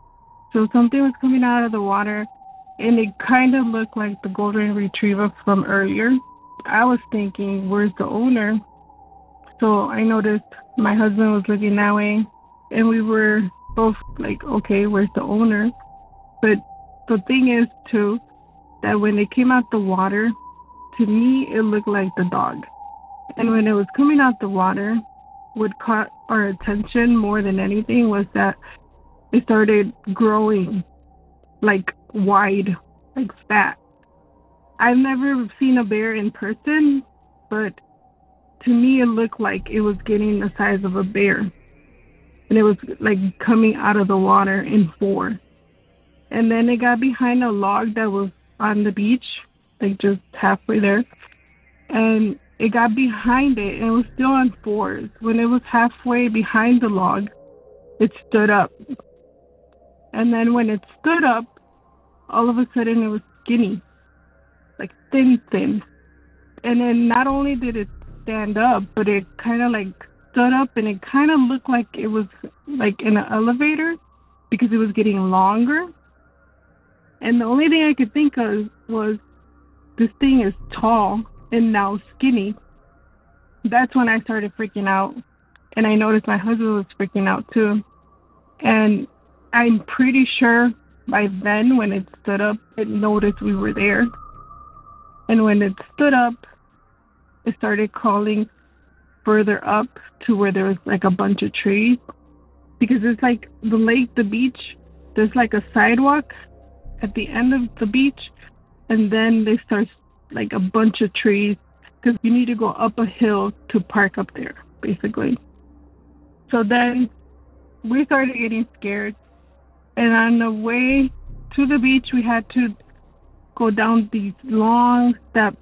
Speaker 17: So something was coming out of the water, and it kind of looked like the golden retriever from earlier. I was thinking, where's the owner? So I noticed my husband was looking that way, and we were both like, okay, where's the owner? But the thing is, too, that when it came out the water, to me, it looked like the dog. And when it was coming out the water, what caught our attention more than anything was that it started growing, like wide, like fat. I've never seen a bear in person, but to me, it looked like it was getting the size of a bear. And it was like coming out of the water in four. And then it got behind a log that was on the beach, like just halfway there. And it got behind it, and it was still on fours. When it was halfway behind the log, it stood up. And then when it stood up, all of a sudden it was skinny, like thin, thin. And then not only did it stand up, but it kind of like stood up, and it kind of looked like it was like in an elevator because it was getting longer. And the only thing I could think of was, this thing is tall and now skinny. That's when I started freaking out, and I noticed my husband was freaking out too. And I'm pretty sure by then, when it stood up, it noticed we were there. And when it stood up, it started crawling further up to where there was like a bunch of trees, because it's like the lake, the beach, there's like a sidewalk at the end of the beach, and then they start like a bunch of trees, because you need to go up a hill to park up there, basically. So then we started getting scared, and on the way to the beach, we had to go down these long steps,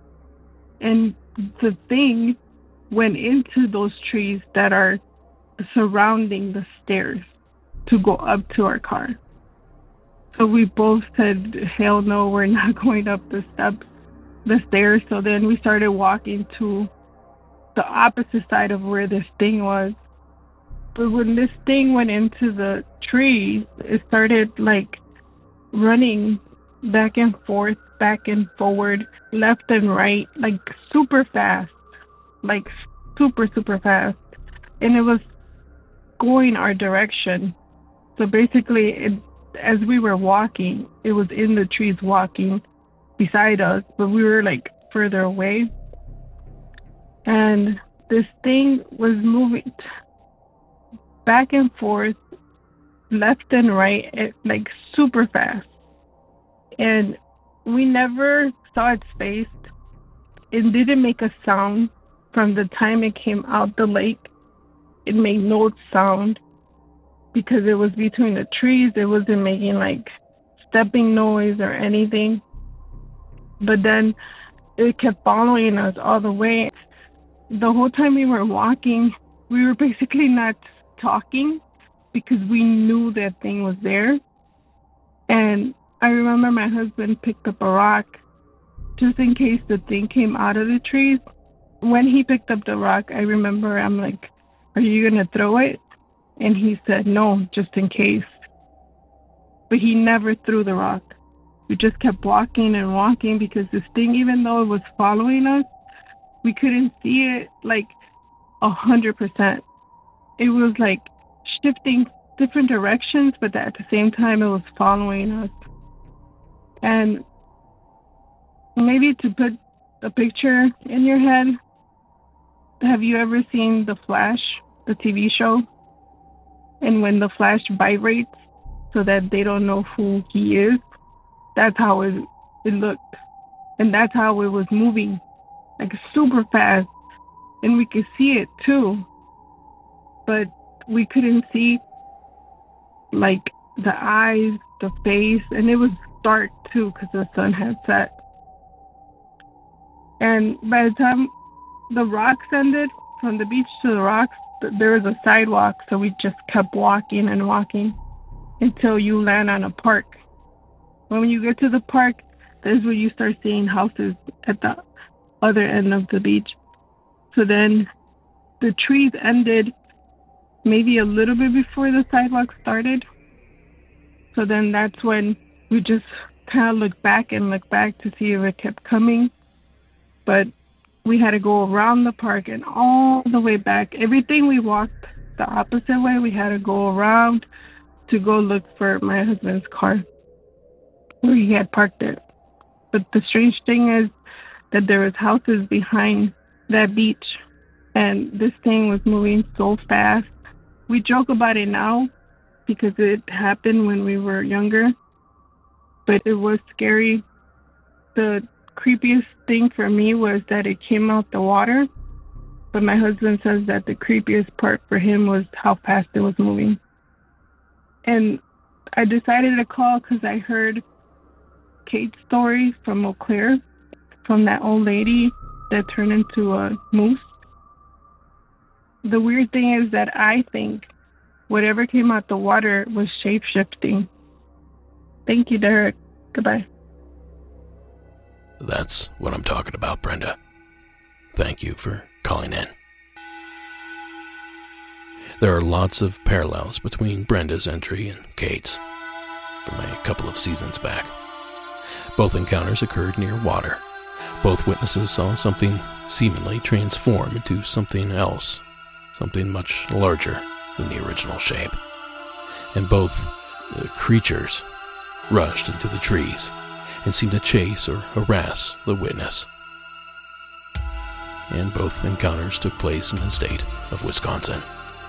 Speaker 17: and the thing went into those trees that are surrounding the stairs to go up to our car. So we both said, hell no, we're not going up the steps, the stairs. So then we started walking to the opposite side of where this thing was. But when this thing went into the trees, it started like running back and forth, back and forward, left and right, like super fast, like super, super fast. And it was going our direction. So basically, it, as we were walking, it was in the trees walking beside us, but we were like further away. And this thing was moving. back and forth, left and right, it, like super fast. And we never saw its face. It didn't make a sound from the time it came out the lake. It made no sound because it was between the trees. It wasn't making like stepping noise or anything. But then it kept following us all the way. The whole time we were walking, we were basically not talking because we knew that thing was there. And I remember my husband picked up a rock just in case the thing came out of the trees. When he picked up the rock, I remember I'm like, "Are you going to throw it?" And he said, "No, just in case." But he never threw the rock. We just kept walking and walking because this thing, even though it was following us, we couldn't see it like a hundred percent. It was like shifting different directions, but at the same time, it was following us. And maybe to put a picture in your head, have you ever seen The Flash, the T V show? And when the Flash vibrates so that they don't know who he is, that's how it, it looked. And that's how it was moving, like super fast. And we could see it too. But we couldn't see like the eyes, the face, and it was dark too because the sun had set. And by the time the rocks ended, from the beach to the rocks, there was a sidewalk, so we just kept walking and walking until you land on a park. When you get to the park, that's where you start seeing houses at the other end of the beach. So then the trees ended maybe a little bit before the sidewalk started. So then that's when we just kind of looked back and looked back to see if it kept coming. But we had to go around the park and all the way back. Everything we walked the opposite way, we had to go around to go look for my husband's car where he had parked it. But the strange thing is that there was houses behind that beach, and this thing was moving so fast. We joke about it now because it happened when we were younger, but it was scary. The creepiest thing for me was that it came out the water, but my husband says that the creepiest part for him was how fast it was moving. And I decided to call because I heard Kate's story from Eau Claire, from that old lady that turned into a moose. The weird thing is that I think whatever came out the water was shape-shifting. Thank you, Derek. Goodbye.
Speaker 3: That's what I'm talking about, Brenda. Thank you for calling in. There are lots of parallels between Brenda's entry and Kate's from a couple of seasons back. Both encounters occurred near water. Both witnesses saw something seemingly transform into something else, something much larger than the original shape. And both uh, creatures rushed into the trees and seemed to chase or harass the witness. And both encounters took place in the state of Wisconsin.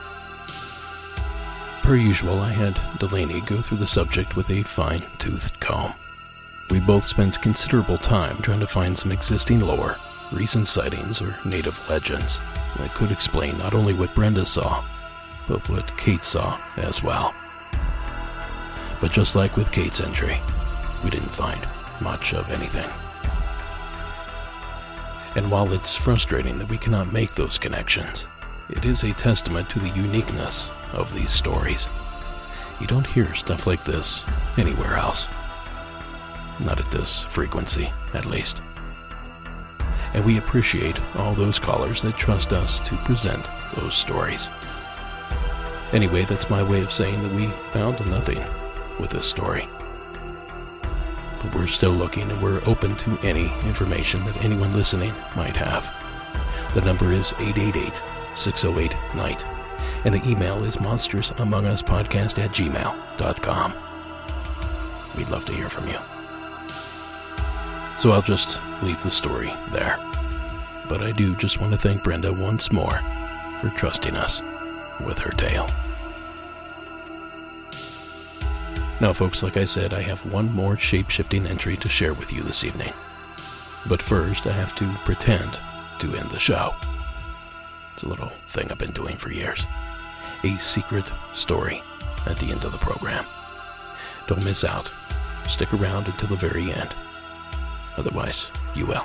Speaker 3: Per usual, I had Delaney go through the subject with a fine-toothed comb. We both spent considerable time trying to find some existing lore, recent sightings, or native legends that could explain not only what Brenda saw, but what Kate saw as well. But just like with Kate's entry, we didn't find much of anything. And while it's frustrating that we cannot make those connections, it is a testament to the uniqueness of these stories. You don't hear stuff like this anywhere else. Not at this frequency, at least. And we appreciate all those callers that trust us to present those stories. Anyway, that's my way of saying that we found nothing with this story. But we're still looking, and we're open to any information that anyone listening might have. The number is eight eight eight, six oh eight, N I G H T, and the email is monstersamonguspodcast at gmail dot com. We'd love to hear from you. So I'll just leave the story there. But I do just want to thank Brenda once more for trusting us with her tale. Now, folks, like I said, I have one more shape-shifting entry to share with you this evening. But first, I have to pretend to end the show. It's a little thing I've been doing for years. A secret story at the end of the program. Don't miss out. Stick around until the very end. Otherwise, you will.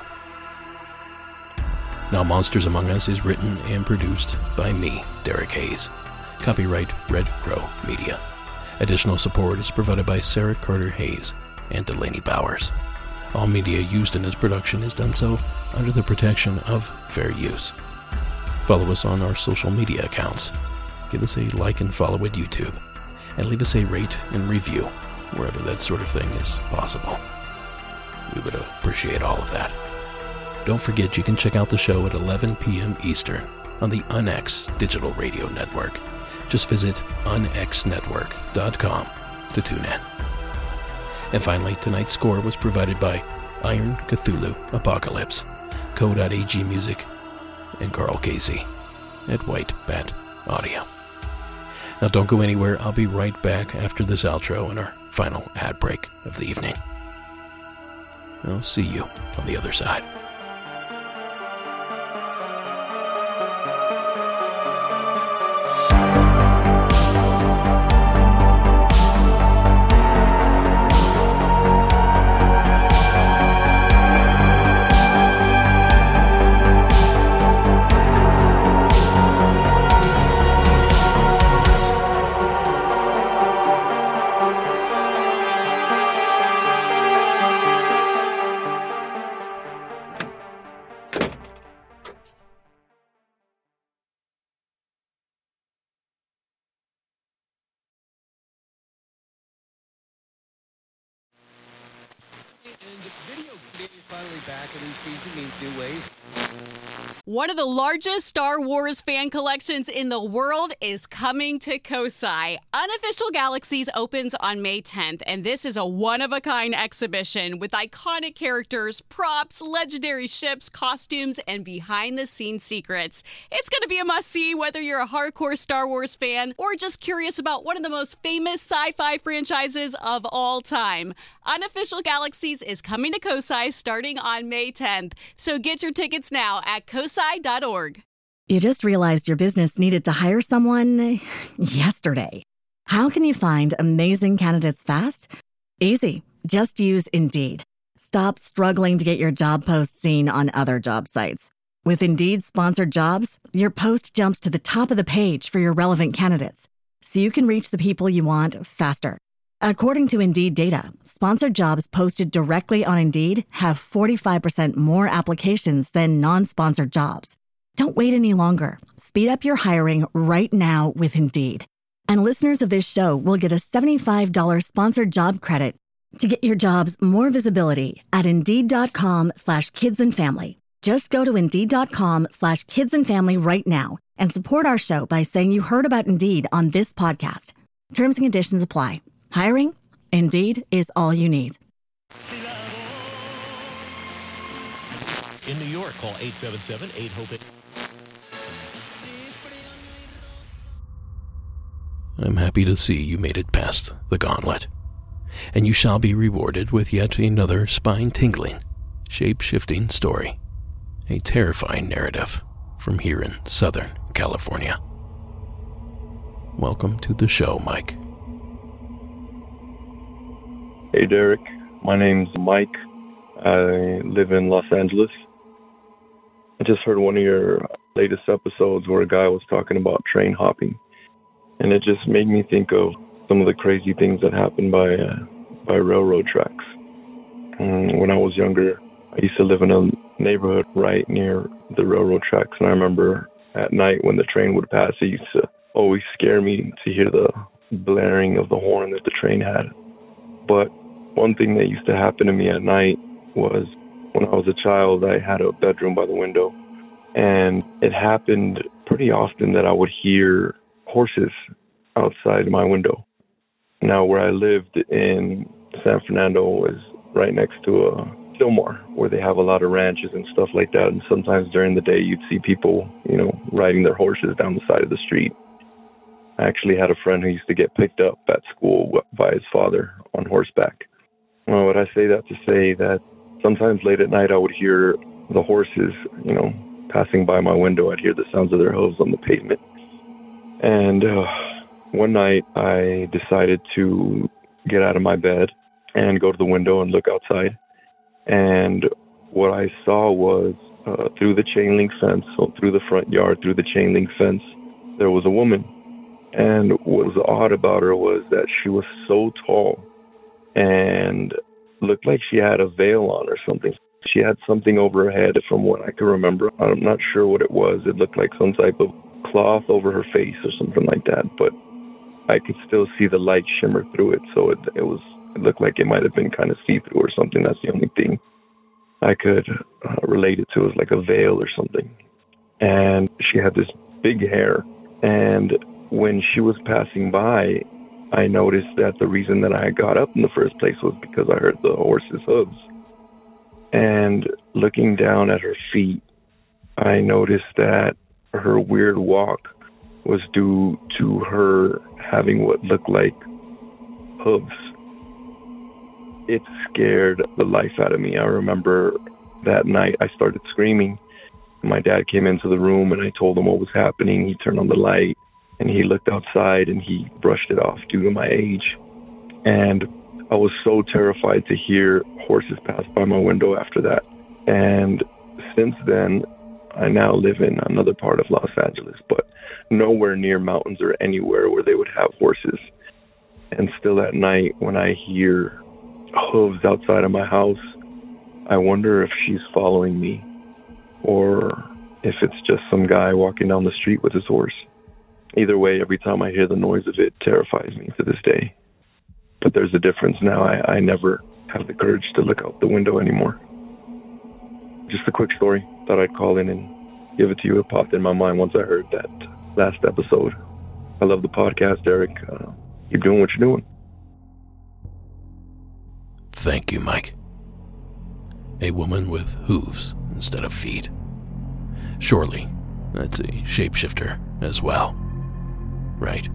Speaker 3: Now, Monsters Among Us is written and produced by me, Derek Hayes. Copyright Red Crow Media. Additional support is provided by Sarah Carter Hayes and Delaney Bowers. All media used in this production is done so under the protection of fair use. Follow us on our social media accounts. Give us a like and follow at YouTube. And leave us a rate and review wherever that sort of thing is possible. We would appreciate all of that. Don't forget you can check out the show at eleven p.m. Eastern on the UnX Digital Radio Network. Just visit un x network dot com to tune in. And finally, tonight's score was provided by Iron Cthulhu Apocalypse, Co.A.G Music, and Carl Casey at White Bat Audio. Now don't go anywhere, I'll be right back after this outro and our final ad break of the evening. I'll see you on the other side.
Speaker 1: One of the largest Star Wars fan collections in the world is coming to Kosai. Unofficial Galaxies opens on May tenth, and this is a one-of-a-kind exhibition with iconic characters, props, legendary ships, costumes, and behind-the-scenes secrets. It's going to be a must-see whether you're a hardcore Star Wars fan or just curious about one of the most famous sci-fi franchises of all time. Unofficial Galaxies is coming to Kosai starting on May tenth, so get your tickets now at kosai dot org.
Speaker 2: You just realized your business needed to hire someone yesterday. How can you find amazing candidates fast? Easy. Just use Indeed. Stop struggling to get your job post seen on other job sites. With Indeed sponsored jobs, your post jumps to the top of the page for your relevant candidates, so you can reach the people you want faster. According to Indeed data, sponsored jobs posted directly on Indeed have forty-five percent more applications than non-sponsored jobs. Don't wait any longer. Speed up your hiring right now with Indeed. And listeners of this show will get a seventy-five dollars sponsored job credit to get your jobs more visibility at Indeed.com slash kids and family. Just go to Indeed.com slash kids and family right now and support our show by saying you heard about Indeed on this podcast. Terms and conditions apply. Hiring? Indeed is all you need.
Speaker 18: In New York, call eight seven seven eight HOPE.
Speaker 3: I'm happy to see you made it past the gauntlet. And you shall be rewarded with yet another spine-tingling, shape-shifting story. A terrifying narrative from here in Southern California. Welcome to the show, Mike.
Speaker 19: Hey, Derek. My name's Mike. I live in Los Angeles. I just heard one of your latest episodes where a guy was talking about train hopping. And it just made me think of some of the crazy things that happen by uh, by railroad tracks. Um, when I was younger, I used to live in a neighborhood right near the railroad tracks. And I remember at night when the train would pass, it used to always scare me to hear the blaring of the horn that the train had. But one thing that used to happen to me at night was when I was a child, I had a bedroom by the window. And it happened pretty often that I would hear horses outside my window. Now, where I lived in San Fernando was right next to a Fillmore, where they have a lot of ranches and stuff like that. And sometimes during the day, you'd see people, you know, riding their horses down the side of the street. I actually had a friend who used to get picked up at school by his father on horseback. Well, would I say that to say that sometimes late at night I would hear the horses, you know, passing by my window. I'd hear the sounds of their hooves on the pavement. And uh, one night I decided to get out of my bed and go to the window and look outside. And what I saw was uh, through the chain link fence, so through the front yard, through the chain link fence, there was a woman. And what was odd about her was that she was so tall and looked like she had a veil on or something. She had something over her head from what I can remember. I'm not sure what it was. It looked like some type of cloth over her face or something like that, but I could still see the light shimmer through it, so it, it was it looked like it might have been kind of see-through or something. That's the only thing I could uh, relate it to. It was like a veil or something. And she had this big hair, and when she was passing by, I noticed that the reason that I got up in the first place was because I heard the horse's hooves. And looking down at her feet, I noticed that her weird walk was due to her having what looked like hooves. It scared the life out of me. I remember that night I started screaming. My dad came into the room and I told him what was happening. He turned on the light and he looked outside and he brushed it off due to my age. And I was so terrified to hear horses pass by my window after that. And since then, I now live in another part of Los Angeles, but nowhere near mountains or anywhere where they would have horses. And still at night, when I hear hooves outside of my house, I wonder if she's following me or if it's just some guy walking down the street with his horse. Either way, every time I hear the noise of it, it terrifies me to this day. But there's a difference now. I, I never have the courage to look out the window anymore. Just a quick story. Thought I'd call in and give it to you. It popped in my mind once I heard that last episode. I love the podcast, Derek. Uh, keep doing what you're doing.
Speaker 3: Thank you, Mike. A woman with hooves instead of feet. Surely, that's a shapeshifter as well. Right?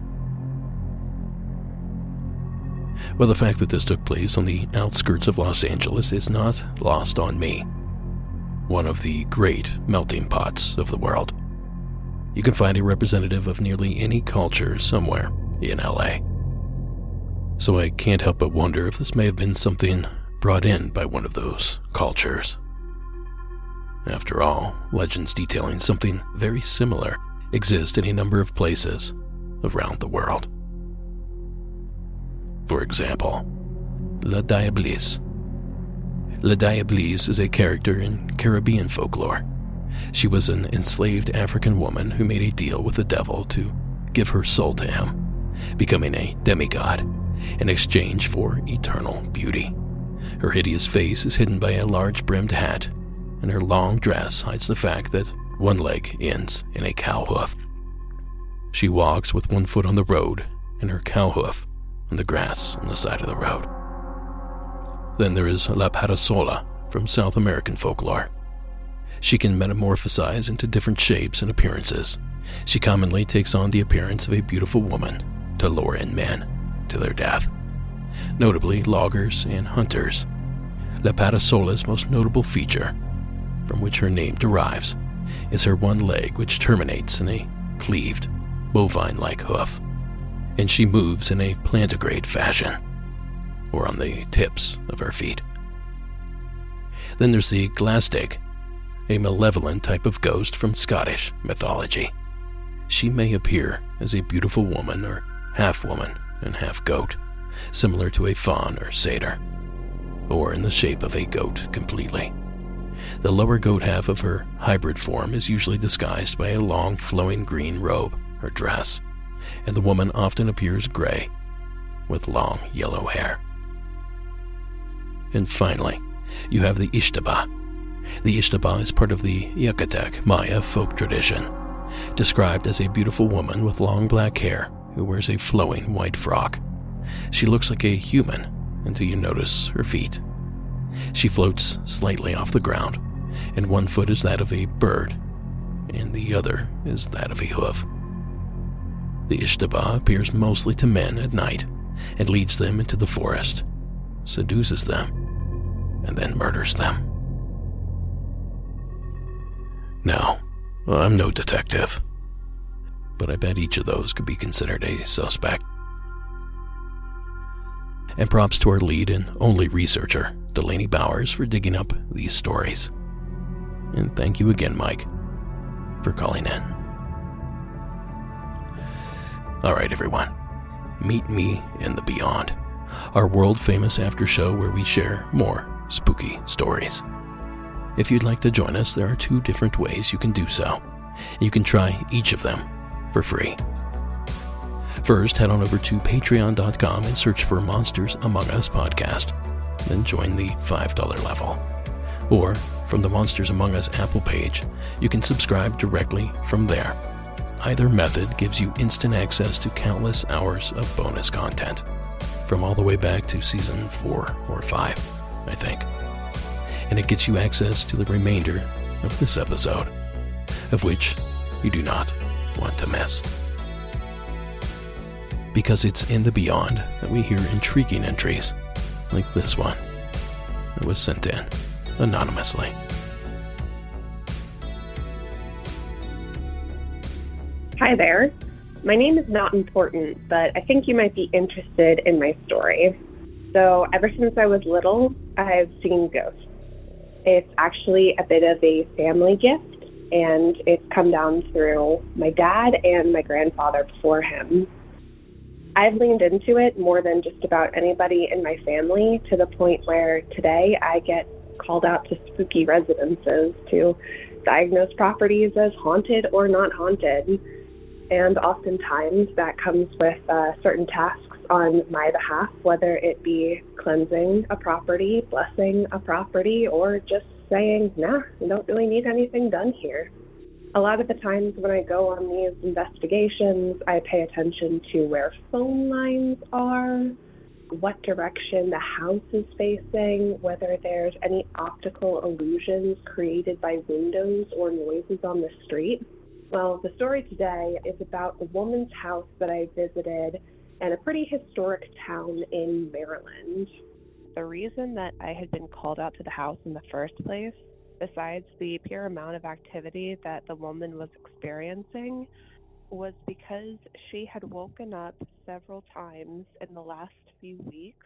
Speaker 3: Well, the fact that this took place on the outskirts of Los Angeles is not lost on me. One of the great melting pots of the world. You can find a representative of nearly any culture somewhere in L A. So I can't help but wonder if this may have been something brought in by one of those cultures. After all, legends detailing something very similar exist in a number of places around the world. For example, La Diablesse. La Diablesse is a character in Caribbean folklore. She was an enslaved African woman who made a deal with the devil to give her soul to him, becoming a demigod in exchange for eternal beauty. Her hideous face is hidden by a large brimmed hat, and her long dress hides the fact that one leg ends in a cow hoof. She walks with one foot on the road and her cow hoof on the grass on the side of the road. Then there is La Parasola from South American folklore. She can metamorphosize into different shapes and appearances. She commonly takes on the appearance of a beautiful woman to lure in men to their death, notably loggers and hunters. La Parasola's most notable feature, from which her name derives, is her one leg, which terminates in a cleaved, bovine-like hoof, and she moves in a plantigrade fashion, or on the tips of her feet. Then there's the Glastig, a malevolent type of ghost from Scottish mythology. She may appear as a beautiful woman or half-woman and half-goat, similar to a faun or satyr, or in the shape of a goat completely. The lower goat half of her hybrid form is usually disguised by a long flowing green robe or dress, and the woman often appears gray, with long yellow hair. And finally, you have the Ixtabá. The Ixtabá is part of the Yucatec Maya folk tradition, described as a beautiful woman with long black hair who wears a flowing white frock. She looks like a human until you notice her feet. She floats slightly off the ground, and one foot is that of a bird, and the other is that of a hoof. The Ishtaba appears mostly to men at night and leads them into the forest, seduces them, and then murders them. Now, I'm no detective, but I bet each of those could be considered a suspect. And props to our lead and only researcher, Delaney Bowers, for digging up these stories. And thank you again, Mike, for calling in. All right, everyone, meet me in the Beyond, our world-famous after show where we share more spooky stories. If you'd like to join us, there are two different ways you can do so. You can try each of them for free. First, head on over to patreon dot com and search for Monsters Among Us podcast. Then join the five dollars level. Or, from the Monsters Among Us Apple page, you can subscribe directly from there. Either method gives you instant access to countless hours of bonus content, from all the way back to season four or five, I think. And it gets you access to the remainder of this episode, of which you do not want to miss. Because it's in the Beyond that we hear intriguing entries like this one that was sent in anonymously.
Speaker 4: Hi there. My name is not important, but I think you might be interested in my story. So ever since I was little, I've seen ghosts. It's actually a bit of a family gift, and it's come down through my dad and my grandfather before him. I've leaned into it more than just about anybody in my family, to the point where today I get called out to spooky residences to diagnose properties as haunted or not haunted. And oftentimes that comes with uh, certain tasks on my behalf, whether it be cleansing a property, blessing a property, or just saying, nah, you don't really need anything done here. A lot of the times when I go on these investigations, I pay attention to where phone lines are, what direction the house is facing, whether there's any optical illusions created by windows or noises on the street. Well, the story today is about a woman's house that I visited in a pretty historic town in Maryland. The reason that I had been called out to the house in the first place, besides the pure amount of activity that the woman was experiencing, was because she had woken up several times in the last few weeks,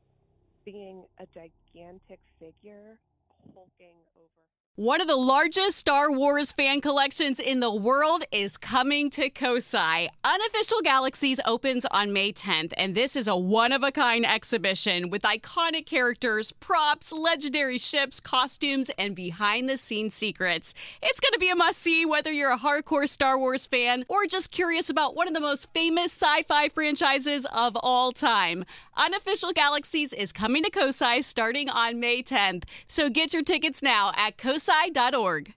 Speaker 4: seeing a gigantic figure hulking over.
Speaker 1: One of the largest Star Wars fan collections in the world is coming to Kosai. Unofficial Galaxies opens on May tenth, and this is a one-of-a-kind exhibition with iconic characters, props, legendary ships, costumes, and behind-the-scenes secrets. It's going to be a must-see whether you're a hardcore Star Wars fan or just curious about one of the most famous sci-fi franchises of all time. Unofficial Galaxies is coming to Kosai starting on May tenth, so get your tickets now at kosai dot org.